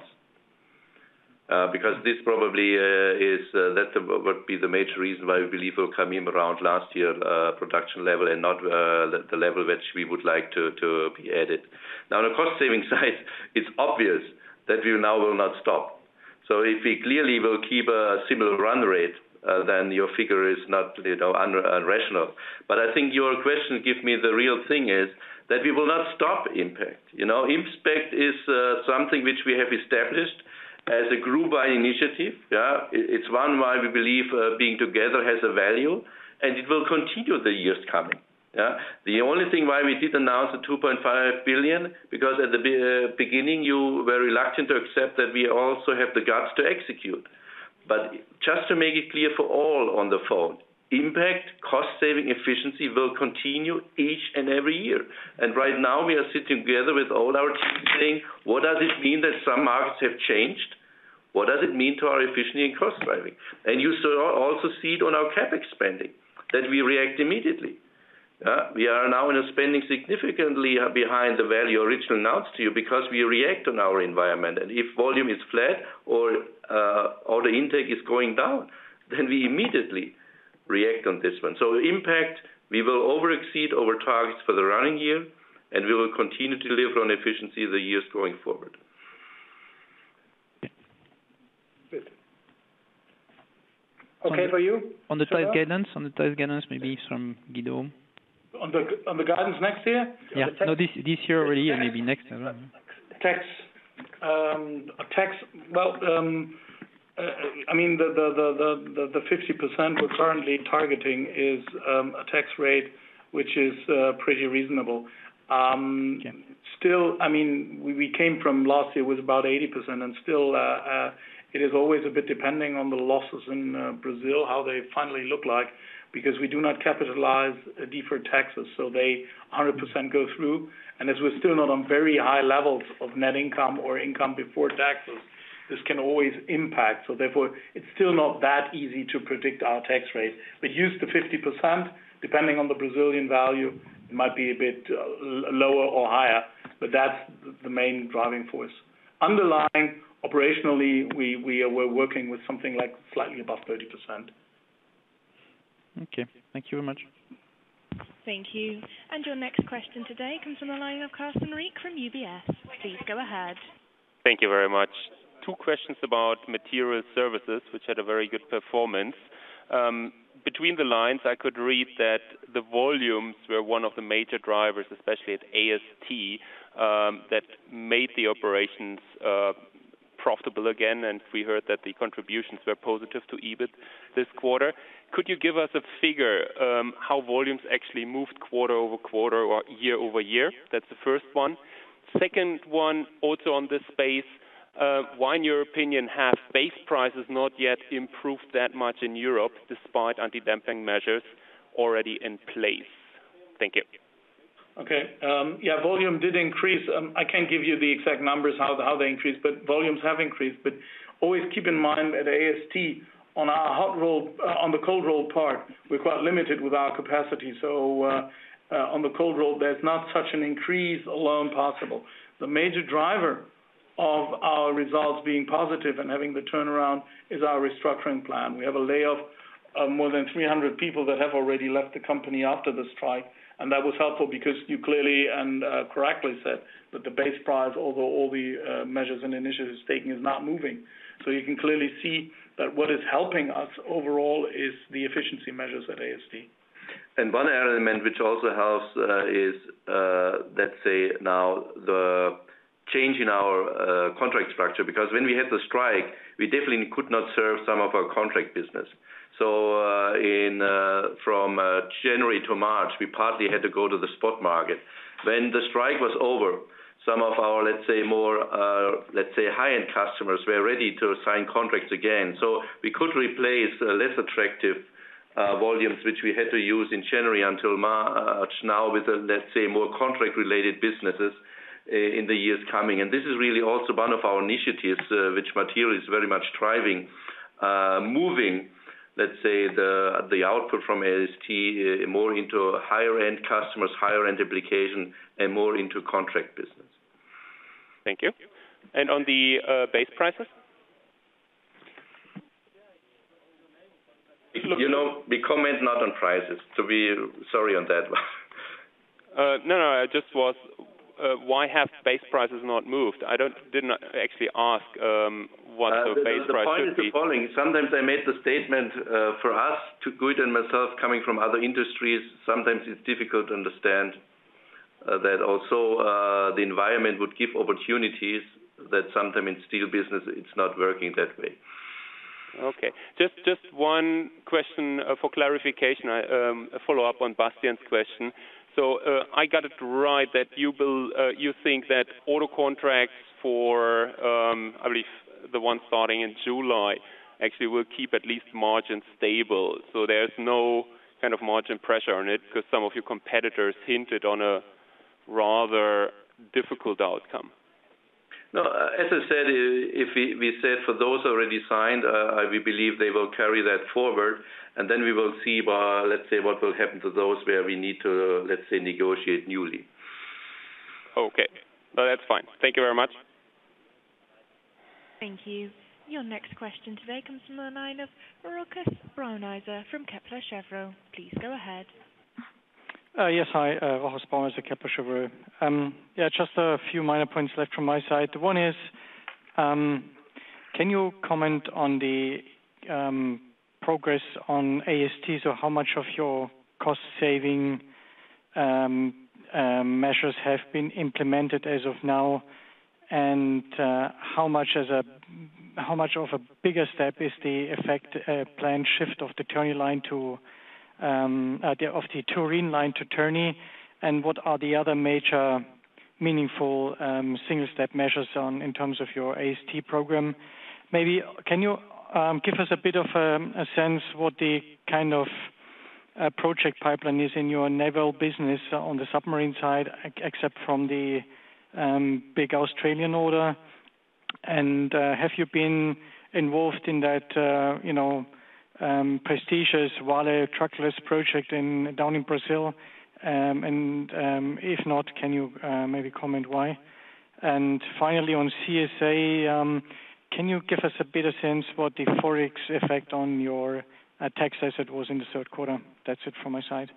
Uh, because this probably uh, is, uh, that would be the major reason why we believe we'll come in around last year uh, production level and not uh, the, the level which we would like to, to be added. Now, on the cost saving side, it's obvious that we now will not stop. So if we clearly will keep a similar run rate, uh, then your figure is not, you know, un- unrational. But I think your question gives me the real thing is that we will not stop Impact. You know, Impact is uh, something which we have established as a group-wide initiative. Yeah, it's one why we believe uh, being together has a value, and it will continue the years coming. Yeah, the only thing why we did announce the two point five billion because at the be- uh, beginning you were reluctant to accept that we also have the guts to execute. But just to make it clear for all on the phone, Impact, cost-saving, efficiency will continue each and every year. And right now we are sitting together with all our teams saying, what does it mean that some markets have changed? What does it mean to our efficiency and cost driving? And you also see it on our CapEx spending, that we react immediately. Uh, we are now in a spending significantly behind the value originally announced to you because we react on our environment. And if volume is flat or uh, order intake is going down, then we immediately react on this one. So Impact, we will over-exceed our targets for the running year, and we will continue to deliver on efficiency the years going forward. Good. Okay on for you? On the tax guidance, on the tax guidance, maybe from Guido. On the on the guidance next year? Yeah, no, this this year already, and maybe next as well. Tax, um, tax. Well. Um, Uh, I mean, the the the the, the fifty percent we're currently targeting is um, a tax rate which is uh, pretty reasonable. Um, okay. Still, I mean, we, we came from last year with about eighty percent, and still uh, uh, it is always a bit depending on the losses in uh, Brazil, how they finally look like, because we do not capitalize uh, deferred taxes, so they one hundred percent go through. And as we're still not on very high levels of net income or income before taxes, this can always impact. So therefore, it's still not that easy to predict our tax rate. But use the fifty percent, depending on the Brazilian value, it might be a bit uh, lower or higher, but that's the main driving force. Underlying, operationally, we, we are, we're working with something like slightly above thirty percent. Okay, thank you very much. Thank you. And your next question today comes from the line of Carsten Riek from U B S. Please go ahead. Thank you very much. Two questions about material services, which had a very good performance. Um, between the lines, I could read that the volumes were one of the major drivers, especially at A S T, um, that made the operations uh, profitable again, and we heard that the contributions were positive to E B I T this quarter. Could you give us a figure um, how volumes actually moved quarter over quarter or year over year? That's the first one. Second one, also on this space, Uh, why, in your opinion, have base prices not yet improved that much in Europe, despite anti-dumping measures already in place? Thank you. Okay. Um, yeah, volume did increase. Um, I can't give you the exact numbers how how they increased, but volumes have increased. But always keep in mind at A S T, on our hot roll, uh, on the cold roll part, we're quite limited with our capacity. So uh, uh, on the cold roll, there's not such an increase alone possible. The major driver of our results being positive and having the turnaround is our restructuring plan. We have a layoff of more than three hundred people that have already left the company after the strike, and that was helpful because you clearly and uh, correctly said that the base price, although all the uh, measures and initiatives taken, is not moving. So you can clearly see that what is helping us overall is the efficiency measures at A S T. And one element which also helps uh, is, uh, let's say now, the change in our uh, contract structure, because when we had the strike, we definitely could not serve some of our contract business. So uh, in uh, from uh, January to March, we partly had to go to the spot market. When the strike was over, some of our, let's say, more, uh, let's say, high-end customers were ready to sign contracts again. So we could replace uh, less attractive uh, volumes, which we had to use in January until March now with, uh, let's say, more contract-related businesses uh, in the years coming. And this is really also one of our initiatives, uh, which Material is very much driving, uh, moving let's say, the the output from A S T uh, more into higher-end customers, higher-end application, and more into contract business. Thank you. And on the uh, base prices? You know, we comment not on prices, to be sorry on that one. Uh, no, no, I just was, uh, why have base prices not moved? I don't did not actually ask um, what uh, the, the base the price point should is be. the following. Sometimes I made the statement uh, for us, to Guido and myself, coming from other industries, sometimes it's difficult to understand uh, that also uh, the environment would give opportunities that sometimes in steel business it's not working that way. Okay. Just just one question uh, for clarification, I, um, a follow-up on Bastian's question. So uh, I got it right that you will, uh, you think that auto contracts for, um, I believe, the one starting in July actually will keep at least margins stable. So there's no kind of margin pressure on it because some of your competitors hinted on a rather difficult outcome. No, as I said, if we, we said for those already signed, uh, we believe they will carry that forward, and then we will see, uh, let's say, what will happen to those where we need to, uh, let's say, negotiate newly. Okay, well, that's fine. Thank you very much. Thank you. Your next question today comes from the line of Rochus Brauneiser from Kepler Cheuvreux. Please go ahead. Uh, yes, hi, uh, Rochus Brauneiser, Kepler Cheuvreux. Um, yeah, just a few minor points left from my side. One is, um, can you comment on the um, progress on A S T? So how much of your cost-saving um, uh, measures have been implemented as of now, and uh, how much as a how much of a bigger step is the effect uh, planned shift of the Terney line to Um, uh, the, of the Turin line to Terney, and what are the other major meaningful um, single-step measures on in terms of your A S T program? Maybe can you um, give us a bit of a, a sense what the kind of uh, project pipeline is in your naval business on the submarine side, except from the um, big Australian order? And uh, have you been involved in that, uh, you know, Um, prestigious Vale truckless project in down in Brazil, um, and um, if not, can you uh, maybe comment why? And finally, on C S A, um, can you give us a bit of sense what the forex effect on your uh, tax asset was in the third quarter? That's it from my side.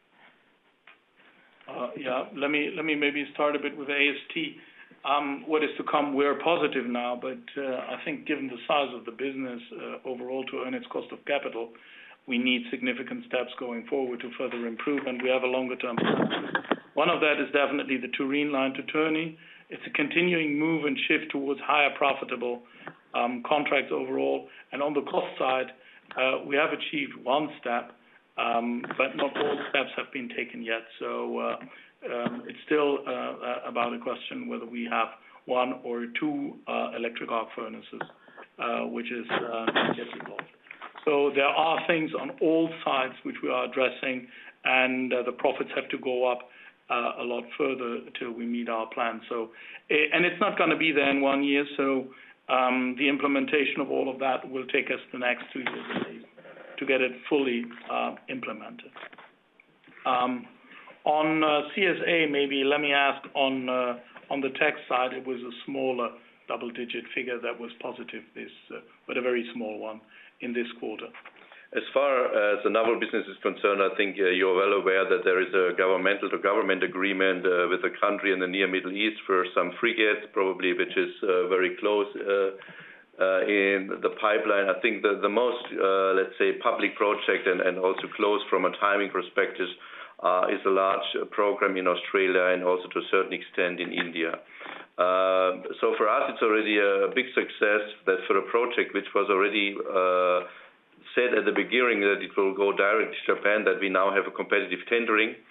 Uh, yeah, let me let me maybe start a bit with A S T. Um, what is to come, we're positive now, but uh, I think given the size of the business uh, overall to earn its cost of capital, we need significant steps going forward to further improve, and we have a longer-term plan. One of that is definitely the Turin line to Terney. It's a continuing move and shift towards higher profitable um, contracts overall, and on the cost side, uh, we have achieved one step, um, but not all steps have been taken yet. So. Uh, Um, it's still uh, about a question whether we have one or two uh, electric arc furnaces, uh, which is uh, not yet resolved. So there are things on all sides which we are addressing, and uh, the profits have to go up uh, a lot further till we meet our plan. So, and it's not going to be there in one year. So um, the implementation of all of that will take us the next two years at least to get it fully uh, implemented. Um, On uh, C S A, maybe let me ask on uh, on the tax side, it was a smaller double-digit figure that was positive, this, uh, but a very small one in this quarter. As far as the naval business is concerned, I think uh, you're well aware that there is a governmental-to-government agreement uh, with a country in the near Middle East for some frigates, probably, which is uh, very close uh, uh, in the pipeline. I think the, the most, uh, let's say, public project and, and also close from a timing perspective Uh, is a large uh, program in Australia and also to a certain extent in India. Uh, so for us, it's already a big success that for a project which was already uh, said at the beginning that it will go direct to Japan, that we now have a competitive tendering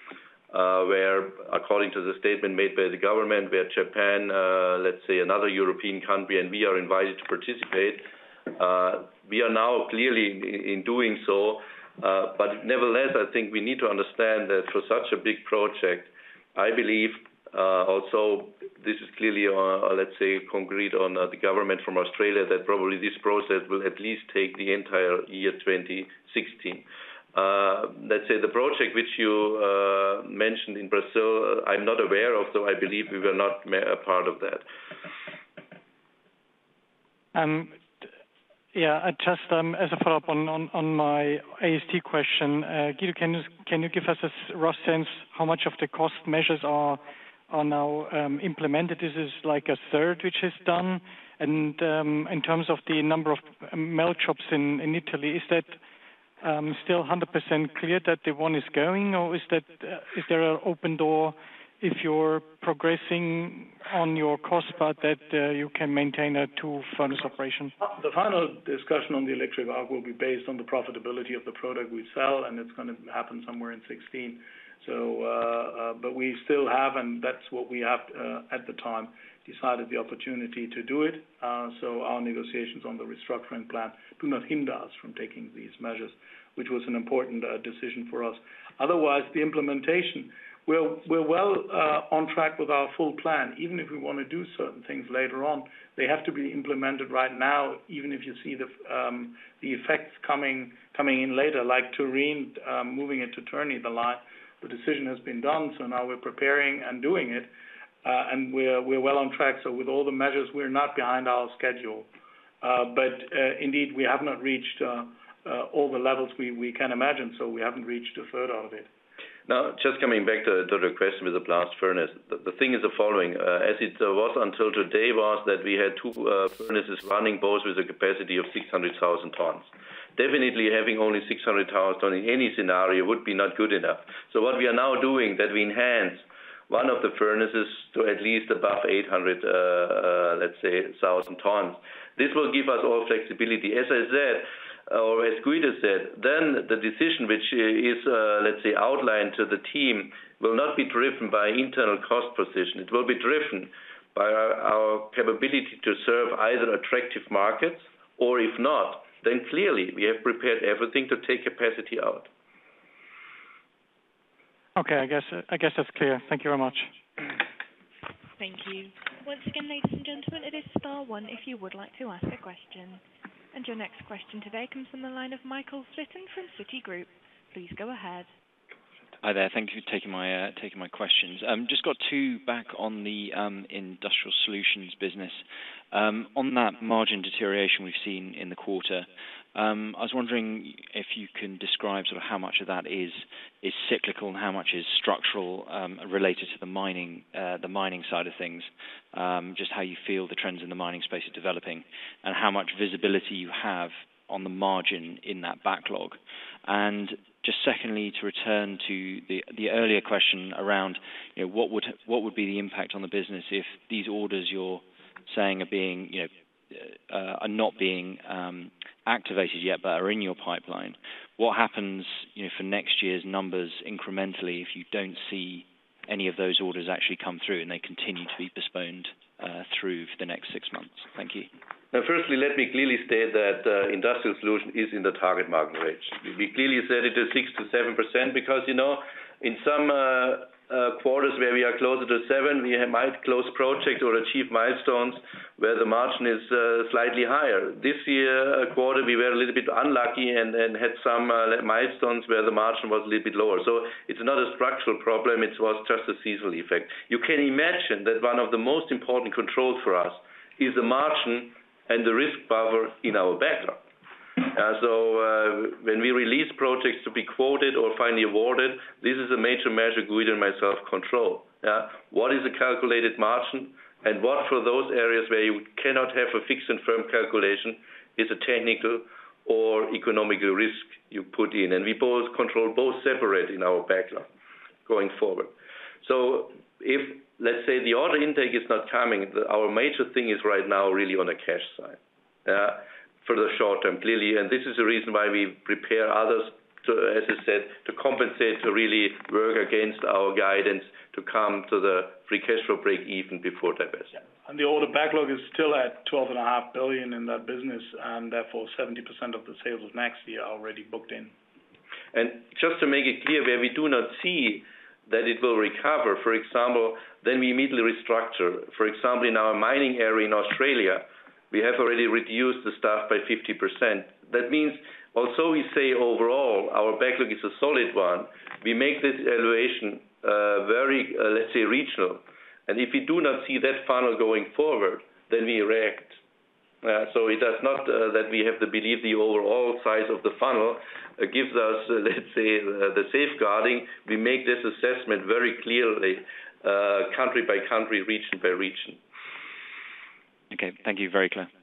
uh, where, according to the statement made by the government, where Japan, uh, let's say another European country, and we are invited to participate, uh, we are now clearly in, in doing so. Uh, but nevertheless, I think we need to understand that for such a big project, I believe uh, also this is clearly, uh, let's say, concrete on uh, the government from Australia, that probably this process will at least take the entire year twenty sixteen. Uh, let's say the project which you uh, mentioned in Brazil, uh, I'm not aware of, so I believe we were not a part of that. Um, yeah, I just um, as a follow-up on, on, on my A S T question, uh, Guido, can you can you give us a rough sense how much of the cost measures are are now um, implemented? This is like a third which is done, and um, in terms of the number of melt shops in, in Italy, is that Um, still one hundred percent clear that the one is going, or is that uh, is there an open door if you're progressing on your cost part that uh, you can maintain a two furnace operation? The final discussion on the electric arc will be based on the profitability of the product we sell, and it's going to happen somewhere in sixteen. So, uh, uh, but we still have, and that's what we have uh, at the time, decided the opportunity to do it. Uh, so our negotiations on the restructuring plan do not hinder us from taking these measures, which was an important uh, decision for us. Otherwise, the implementation, we're, we're well uh, on track with our full plan. Even if we want to do certain things later on, they have to be implemented right now, even if you see the, um, the effects coming, coming in later, like Turin, um, moving it to Terni, the line. The decision has been done, so now we're preparing and doing it. Uh, and we're we're well on track. So with all the measures, we're not behind our schedule. Uh, but uh, indeed, we have not reached uh, uh, all the levels we, we can imagine. So we haven't reached a third out of it. Now, just coming back to, to the question with the blast furnace, the, the thing is the following. Uh, as it uh, was until today was that we had two uh, furnaces running, both with a capacity of six hundred thousand tons. Definitely having only six hundred thousand tons in any scenario would be not good enough. So what we are now doing, that we enhance one of the furnaces to at least above eight hundred, uh, uh, let's say, thousand tons. This will give us all flexibility. As I said, or as Guido said, then the decision which is, uh, let's say, outlined to the team will not be driven by internal cost position. It will be driven by our, our capability to serve either attractive markets, or if not, then clearly we have prepared everything to take capacity out. Okay, I guess I guess that's clear. Thank you very much. Thank you. Once again, ladies and gentlemen, it is star one if you would like to ask a question. And your next question today comes from the line of Michael Slitten from Citigroup. Please go ahead. Hi there. Thank you for taking my uh, taking my questions. Um, just got two back on the um, Industrial Solutions business. Um, on that margin deterioration we've seen in the quarter, um, I was wondering if you can describe sort of how much of that is is cyclical and how much is structural, um, related to the mining uh, the mining side of things. Um, just how you feel the trends in the mining space are developing, and how much visibility you have on the margin in that backlog. And just secondly, to return to the the earlier question around, you know, what would what would be the impact on the business if these orders you're saying are being, you know, uh, are not being um, activated yet, but are in your pipeline. What happens, you know, for next year's numbers incrementally if you don't see any of those orders actually come through and they continue to be postponed uh, through for the next six months? Thank you. Now, firstly, let me clearly state that uh, Industrial Solution is in the target market range. We clearly said it is six to seven percent because, you know, in some uh, uh, quarters where we are closer to seven, we might close projects or achieve milestones where the margin is uh, slightly higher. This year, uh, quarter, we were a little bit unlucky and, and had some uh, milestones where the margin was a little bit lower. So it's not a structural problem, it was just a seasonal effect. You can imagine that one of the most important controls for us is the margin and the risk buffer in our backlog. Uh, so uh, when we release projects to be quoted or finally awarded, this is a major measure Guido and myself control. Yeah? What is a calculated margin, and what for those areas where you cannot have a fixed and firm calculation is a technical or economical risk you put in. And we both control both separate in our backlog going forward. So if, let's say, the order intake is not coming, the, our major thing is right now really on the cash side, uh, for the short term, clearly. And this is the reason why we prepare others to, as I said, to compensate, to really work against our guidance to come to the free cash flow break even before divestment. Yeah. And the order backlog is still at twelve point five billion in that business, and therefore seventy percent of the sales of next year are already booked in. And just to make it clear, where we do not see that it will recover, for example, then we immediately restructure. For example, in our mining area in Australia, we have already reduced the staff by fifty percent. That means, although we say overall our backlog is a solid one, we make this evaluation uh, very, uh, let's say, regional. And if we do not see that funnel going forward, then we react. Uh, so it does not uh, that we have to believe the overall size of the funnel uh, gives us, uh, let's say, uh, the safeguarding. We make this assessment very clearly, uh, country by country, region by region. Okay, thank you. Very clear.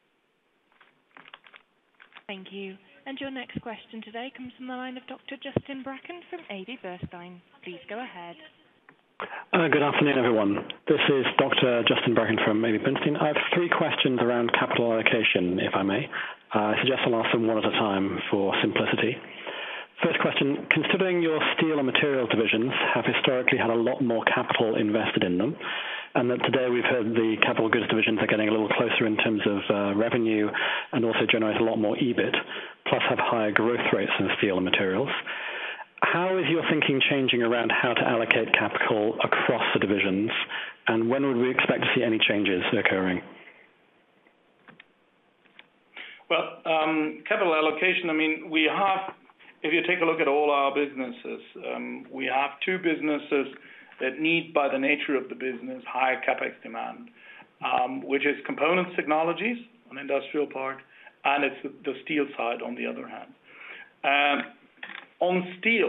Thank you. And your next question today comes from the line of Doctor Justin Bracken from A B Bernstein. Please go ahead. Uh, good afternoon, everyone. This is Doctor Justin Bracken from A B Bernstein. I have three questions around capital allocation, if I may. Uh, I suggest I'll ask them one at a time for simplicity. First question, considering your steel and materials divisions have historically had a lot more capital invested in them, and that today we've heard the capital goods divisions are getting a little closer in terms of uh, revenue and also generate a lot more E B I T, plus have higher growth rates than steel and materials, how is your thinking changing around how to allocate capital across the divisions, and when would we expect to see any changes occurring? Well, um, capital allocation, I mean, we have, if you take a look at all our businesses, um, we have two businesses that need, by the nature of the business, higher CapEx demand, um, which is Components Technologies, an industrial part, and it's the, the steel side on the other hand. Um, on steel,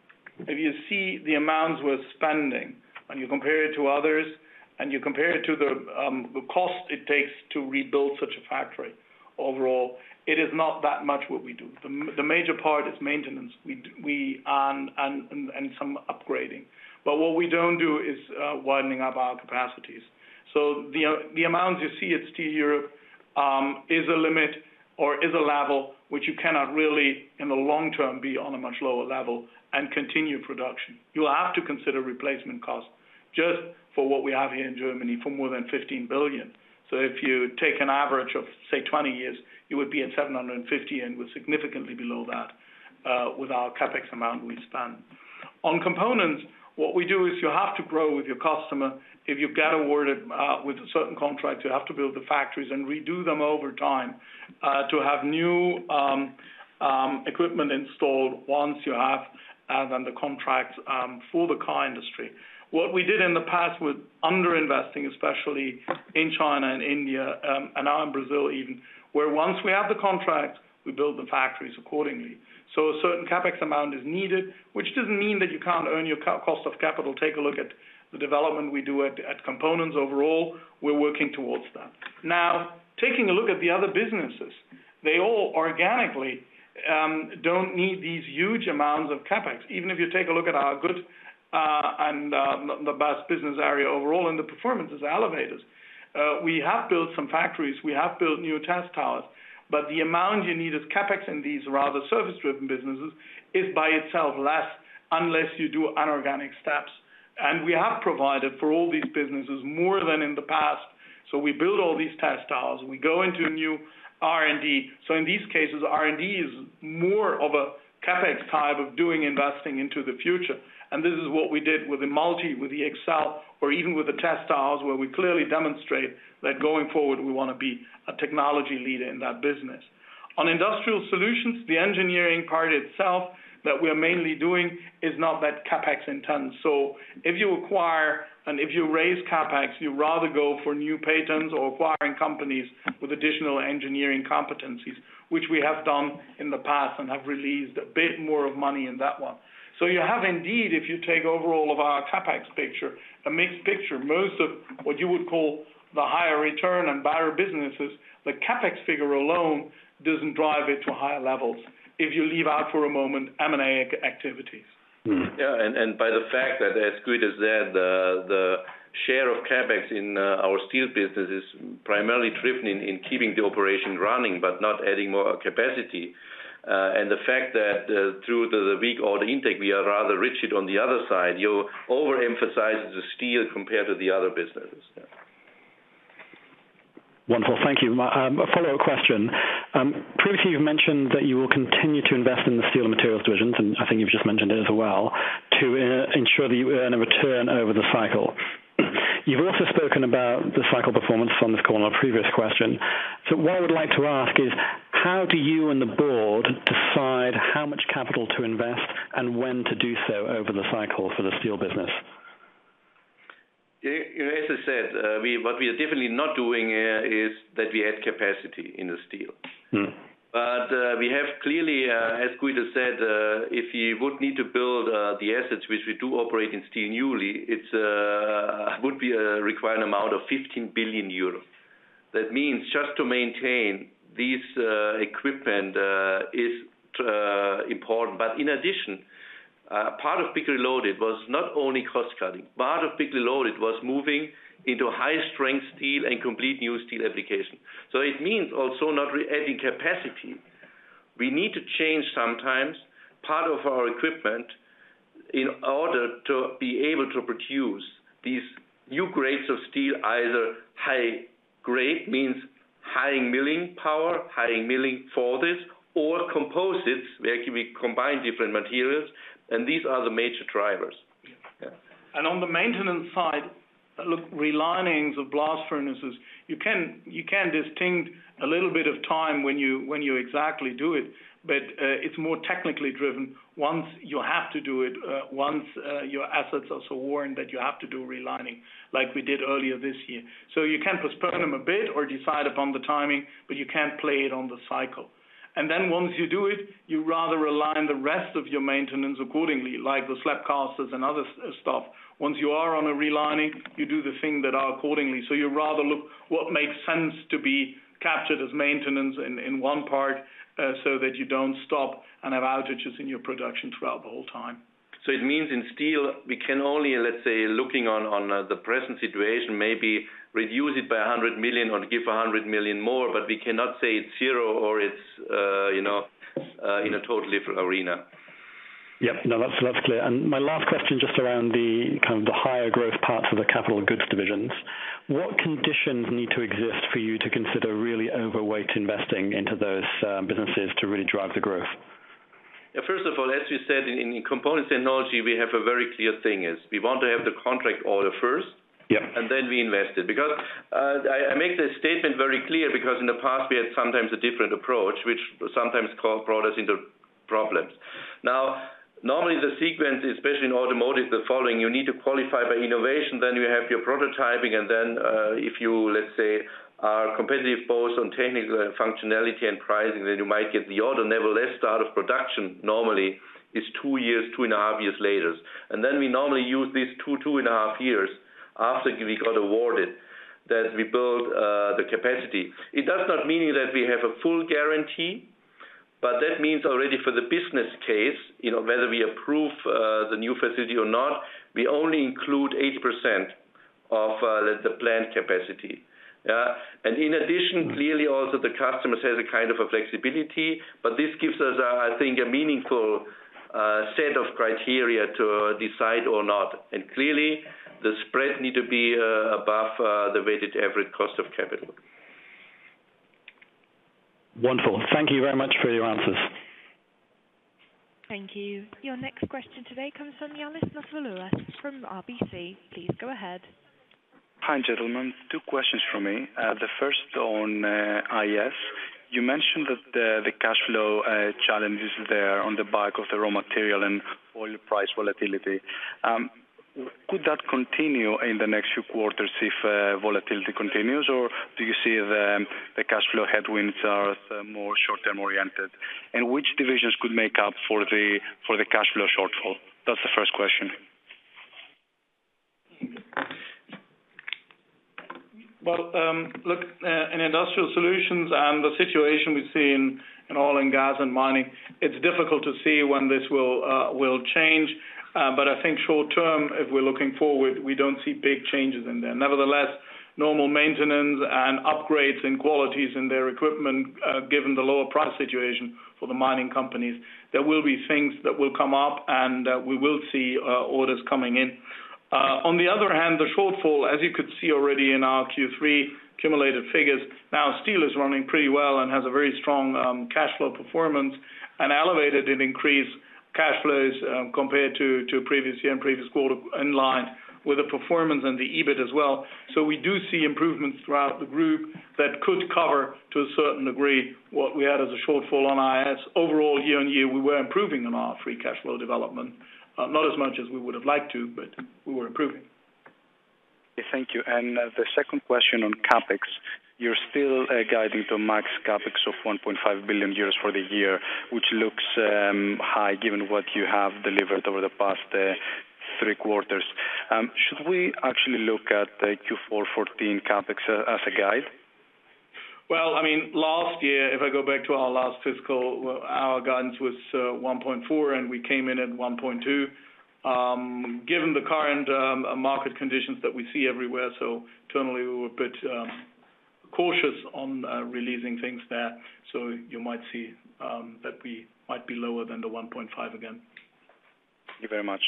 if you see the amounts we're spending, and you compare it to others, and you compare it to the, um, the cost it takes to rebuild such a factory, overall, it is not that much what we do. The, the major part is maintenance, we, we and, and, and some upgrading. But what we don't do is uh, widening up our capacities. So the uh, the amounts you see at Steel Europe um, is a limit or is a level which you cannot really, in the long term, be on a much lower level and continue production. You'll have to consider replacement costs just for what we have here in Germany for more than fifteen billion. So if you take an average of, say, twenty years, you would be at seven hundred fifty, and we're significantly below that uh, with our CapEx amount we spend. On components, what we do is you have to grow with your customer. If you get awarded uh, with a certain contract, you have to build the factories and redo them over time uh, to have new um, um, equipment installed once you have uh, then the contracts um, for the car industry. What we did in the past with underinvesting, especially in China and India, um, and now in Brazil even, where once we have the contracts, we build the factories accordingly. So a certain CapEx amount is needed, which doesn't mean that you can't earn your cost of capital. Take a look at the development we do at, at components overall. We're working towards that. Now, taking a look at the other businesses, they all organically um, don't need these huge amounts of CapEx. Even if you take a look at our good uh, and uh, the best business area overall in the performance is elevators. Uh, we have built some factories. We have built new test towers. But the amount you need as CapEx in these rather service-driven businesses is by itself less unless you do inorganic steps. And we have provided for all these businesses more than in the past. So we build all these test towers. We go into new R and D. So in these cases, R and D is more of a CapEx type of doing investing into the future. And this is what we did with the Multi, with the Excel, or even with the test towers, where we clearly demonstrate that going forward we want to be a technology leader in that business. On industrial solutions, the engineering part itself that we're mainly doing is not that CapEx intense. So if you acquire and if you raise CapEx, you rather go for new patents or acquiring companies with additional engineering competencies, which we have done in the past and have released a bit more of money in that one. So you have indeed, if you take overall of our CapEx picture, a mixed picture. Most of what you would call the higher return and better businesses, the CapEx figure alone doesn't drive it to higher levels if you leave out for a moment M and A activities. Mm. Yeah, and, and by the fact that, as Guido said, the, the share of CapEx in uh, our steel business is primarily driven in, in keeping the operation running but not adding more capacity. Uh, and the fact that uh, through the, the weak order intake, we are rather rigid on the other side, you overemphasize the steel compared to the other businesses. Yeah. Wonderful. Thank you. Um, a follow-up question. Um, previously, you've mentioned that you will continue to invest in the steel and materials divisions, and I think you've just mentioned it as well, to uh, ensure that you earn a return over the cycle. You've also spoken about the cycle performance on this call in a previous question. So what I would like to ask is, how do you and the board decide how much capital to invest and when to do so over the cycle for the steel business? You know, as I said, uh, we, what we are definitely not doing uh, is that we add capacity in the steel. Hmm. But uh, we have clearly, uh, as Guido said, uh, if you would need to build uh, the assets which we do operate in steel newly, it uh, would be a required amount of fifteen billion euros. That means just to maintain these uh, equipment uh, is uh, important. But in addition, uh, part of Big Reloaded was not only cost cutting. Part of Big Reloaded was moving into high-strength steel and complete new steel application. So it means also not adding capacity. We need to change sometimes part of our equipment in order to be able to produce these new grades of steel, either high grade, means high milling power, high milling for this, or composites, where we combine different materials, and these are the major drivers. Yeah. And on the maintenance side, look, relinings of blast furnaces, you can you can distinct a little bit of time when you when you exactly do it, but uh, it's more technically driven. Once you have to do it, uh, once uh, your assets are so worn that you have to do relining, like we did earlier this year. So you can postpone them a bit or decide upon the timing, but you can't play it on the cycle. And then once you do it, you rather align the rest of your maintenance accordingly, like the slab casters and other stuff. Once you are on a relining, you do the thing that are accordingly. So you rather look what makes sense to be captured as maintenance in, in one part uh, so that you don't stop and have outages in your production throughout the whole time. So it means in steel, we can only, let's say, looking on, on uh, the present situation, maybe reduce it by one hundred million or give one hundred million more, but we cannot say it's zero or it's, uh, you know, uh, in a totally different arena. Yep, no, that's that's clear. And my last question, just around the kind of the higher growth parts of the capital goods divisions. What conditions need to exist for you to consider really overweight investing into those uh, businesses to really drive the growth? Yeah, first of all, as we said, in, in components technology, we have a very clear thing is we want to have the contract order first. Yep. And then we invested. Because uh, I, I make the statement very clear because in the past we had sometimes a different approach, which sometimes called, brought us into problems. Now, normally the sequence, especially in automotive, the following: you need to qualify by innovation, then you have your prototyping, and then uh, if you, let's say, are competitive both on technical functionality and pricing, then you might get the order. Nevertheless, start of production normally is two years, two and a half years later. And then we normally use these two, two and a half years after we got awarded, that we build uh, the capacity. It does not mean that we have a full guarantee, but that means already for the business case, you know, whether we approve uh, the new facility or not, we only include eighty percent of uh, the planned capacity. Yeah, and in addition, clearly also the customers has a kind of a flexibility, but this gives us, uh, I think, a meaningful uh, set of criteria to decide or not. And clearly, the spread need to be uh, above uh, the weighted average cost of capital. Wonderful. Thank you very much for your answers. Thank you. Your next question today comes from Yannis Novaloulas from R B C. Please go ahead. Hi, gentlemen. Two questions from me. Uh, the first on uh, I S. You mentioned that uh, the cash flow uh, challenge is there on the back of the raw material and oil price volatility. Um, Could that continue in the next few quarters if uh, volatility continues, or do you see the, the cash flow headwinds are uh, more short-term oriented? And which divisions could make up for the for the cash flow shortfall? That's the first question. Well, um, look, uh, in industrial solutions and the situation we see in, in oil and gas and mining, it's difficult to see when this will uh, will change. Uh, but I think short term, if we're looking forward, we don't see big changes in there. Nevertheless, normal maintenance and upgrades in qualities in their equipment, uh, given the lower price situation for the mining companies. There will be things that will come up, and uh, we will see uh, orders coming in. Uh, on the other hand, the shortfall, as you could see already in our Q three accumulated figures, now steel is running pretty well and has a very strong um, cash flow performance, and elevated and increased cash flows um, compared to, to previous year and previous quarter, in line with the performance and the E B I T as well. So we do see improvements throughout the group that could cover to a certain degree what we had as a shortfall on I S. Overall, year on year, we were improving on our free cash flow development. Uh, not as much as we would have liked to, but we were improving. Okay, thank you. And uh, the second question on CapEx. You're still uh, guiding to max CapEx of one point five billion euros for the year, which looks um, high given what you have delivered over the past uh, three quarters. Um, should we actually look at uh, Q four fourteen CapEx uh, as a guide? Well, I mean, last year, if I go back to our last fiscal, well, our guidance was uh, one point four, and we came in at one point two. Um, given the current um, market conditions that we see everywhere, so internally we were a bit um, cautious on uh, releasing things there. So you might see um, that we might be lower than the one point five again. Thank you very much.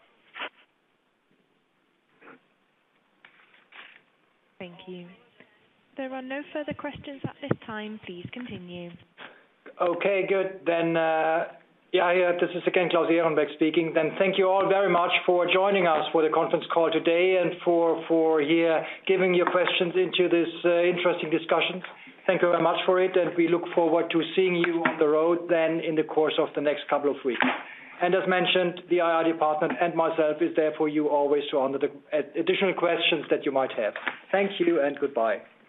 Thank you. There are no further questions at this time. Please continue. Okay, good. Then, uh, yeah, yeah, this is again Klaus Ehrenbeck speaking. Then thank you all very much for joining us for the conference call today and for, for here giving your questions into this uh, interesting discussions. Thank you very much for it, and we look forward to seeing you on the road then in the course of the next couple of weeks. And as mentioned, the I R department and myself is there for you always to answer the additional questions that you might have. Thank you and goodbye.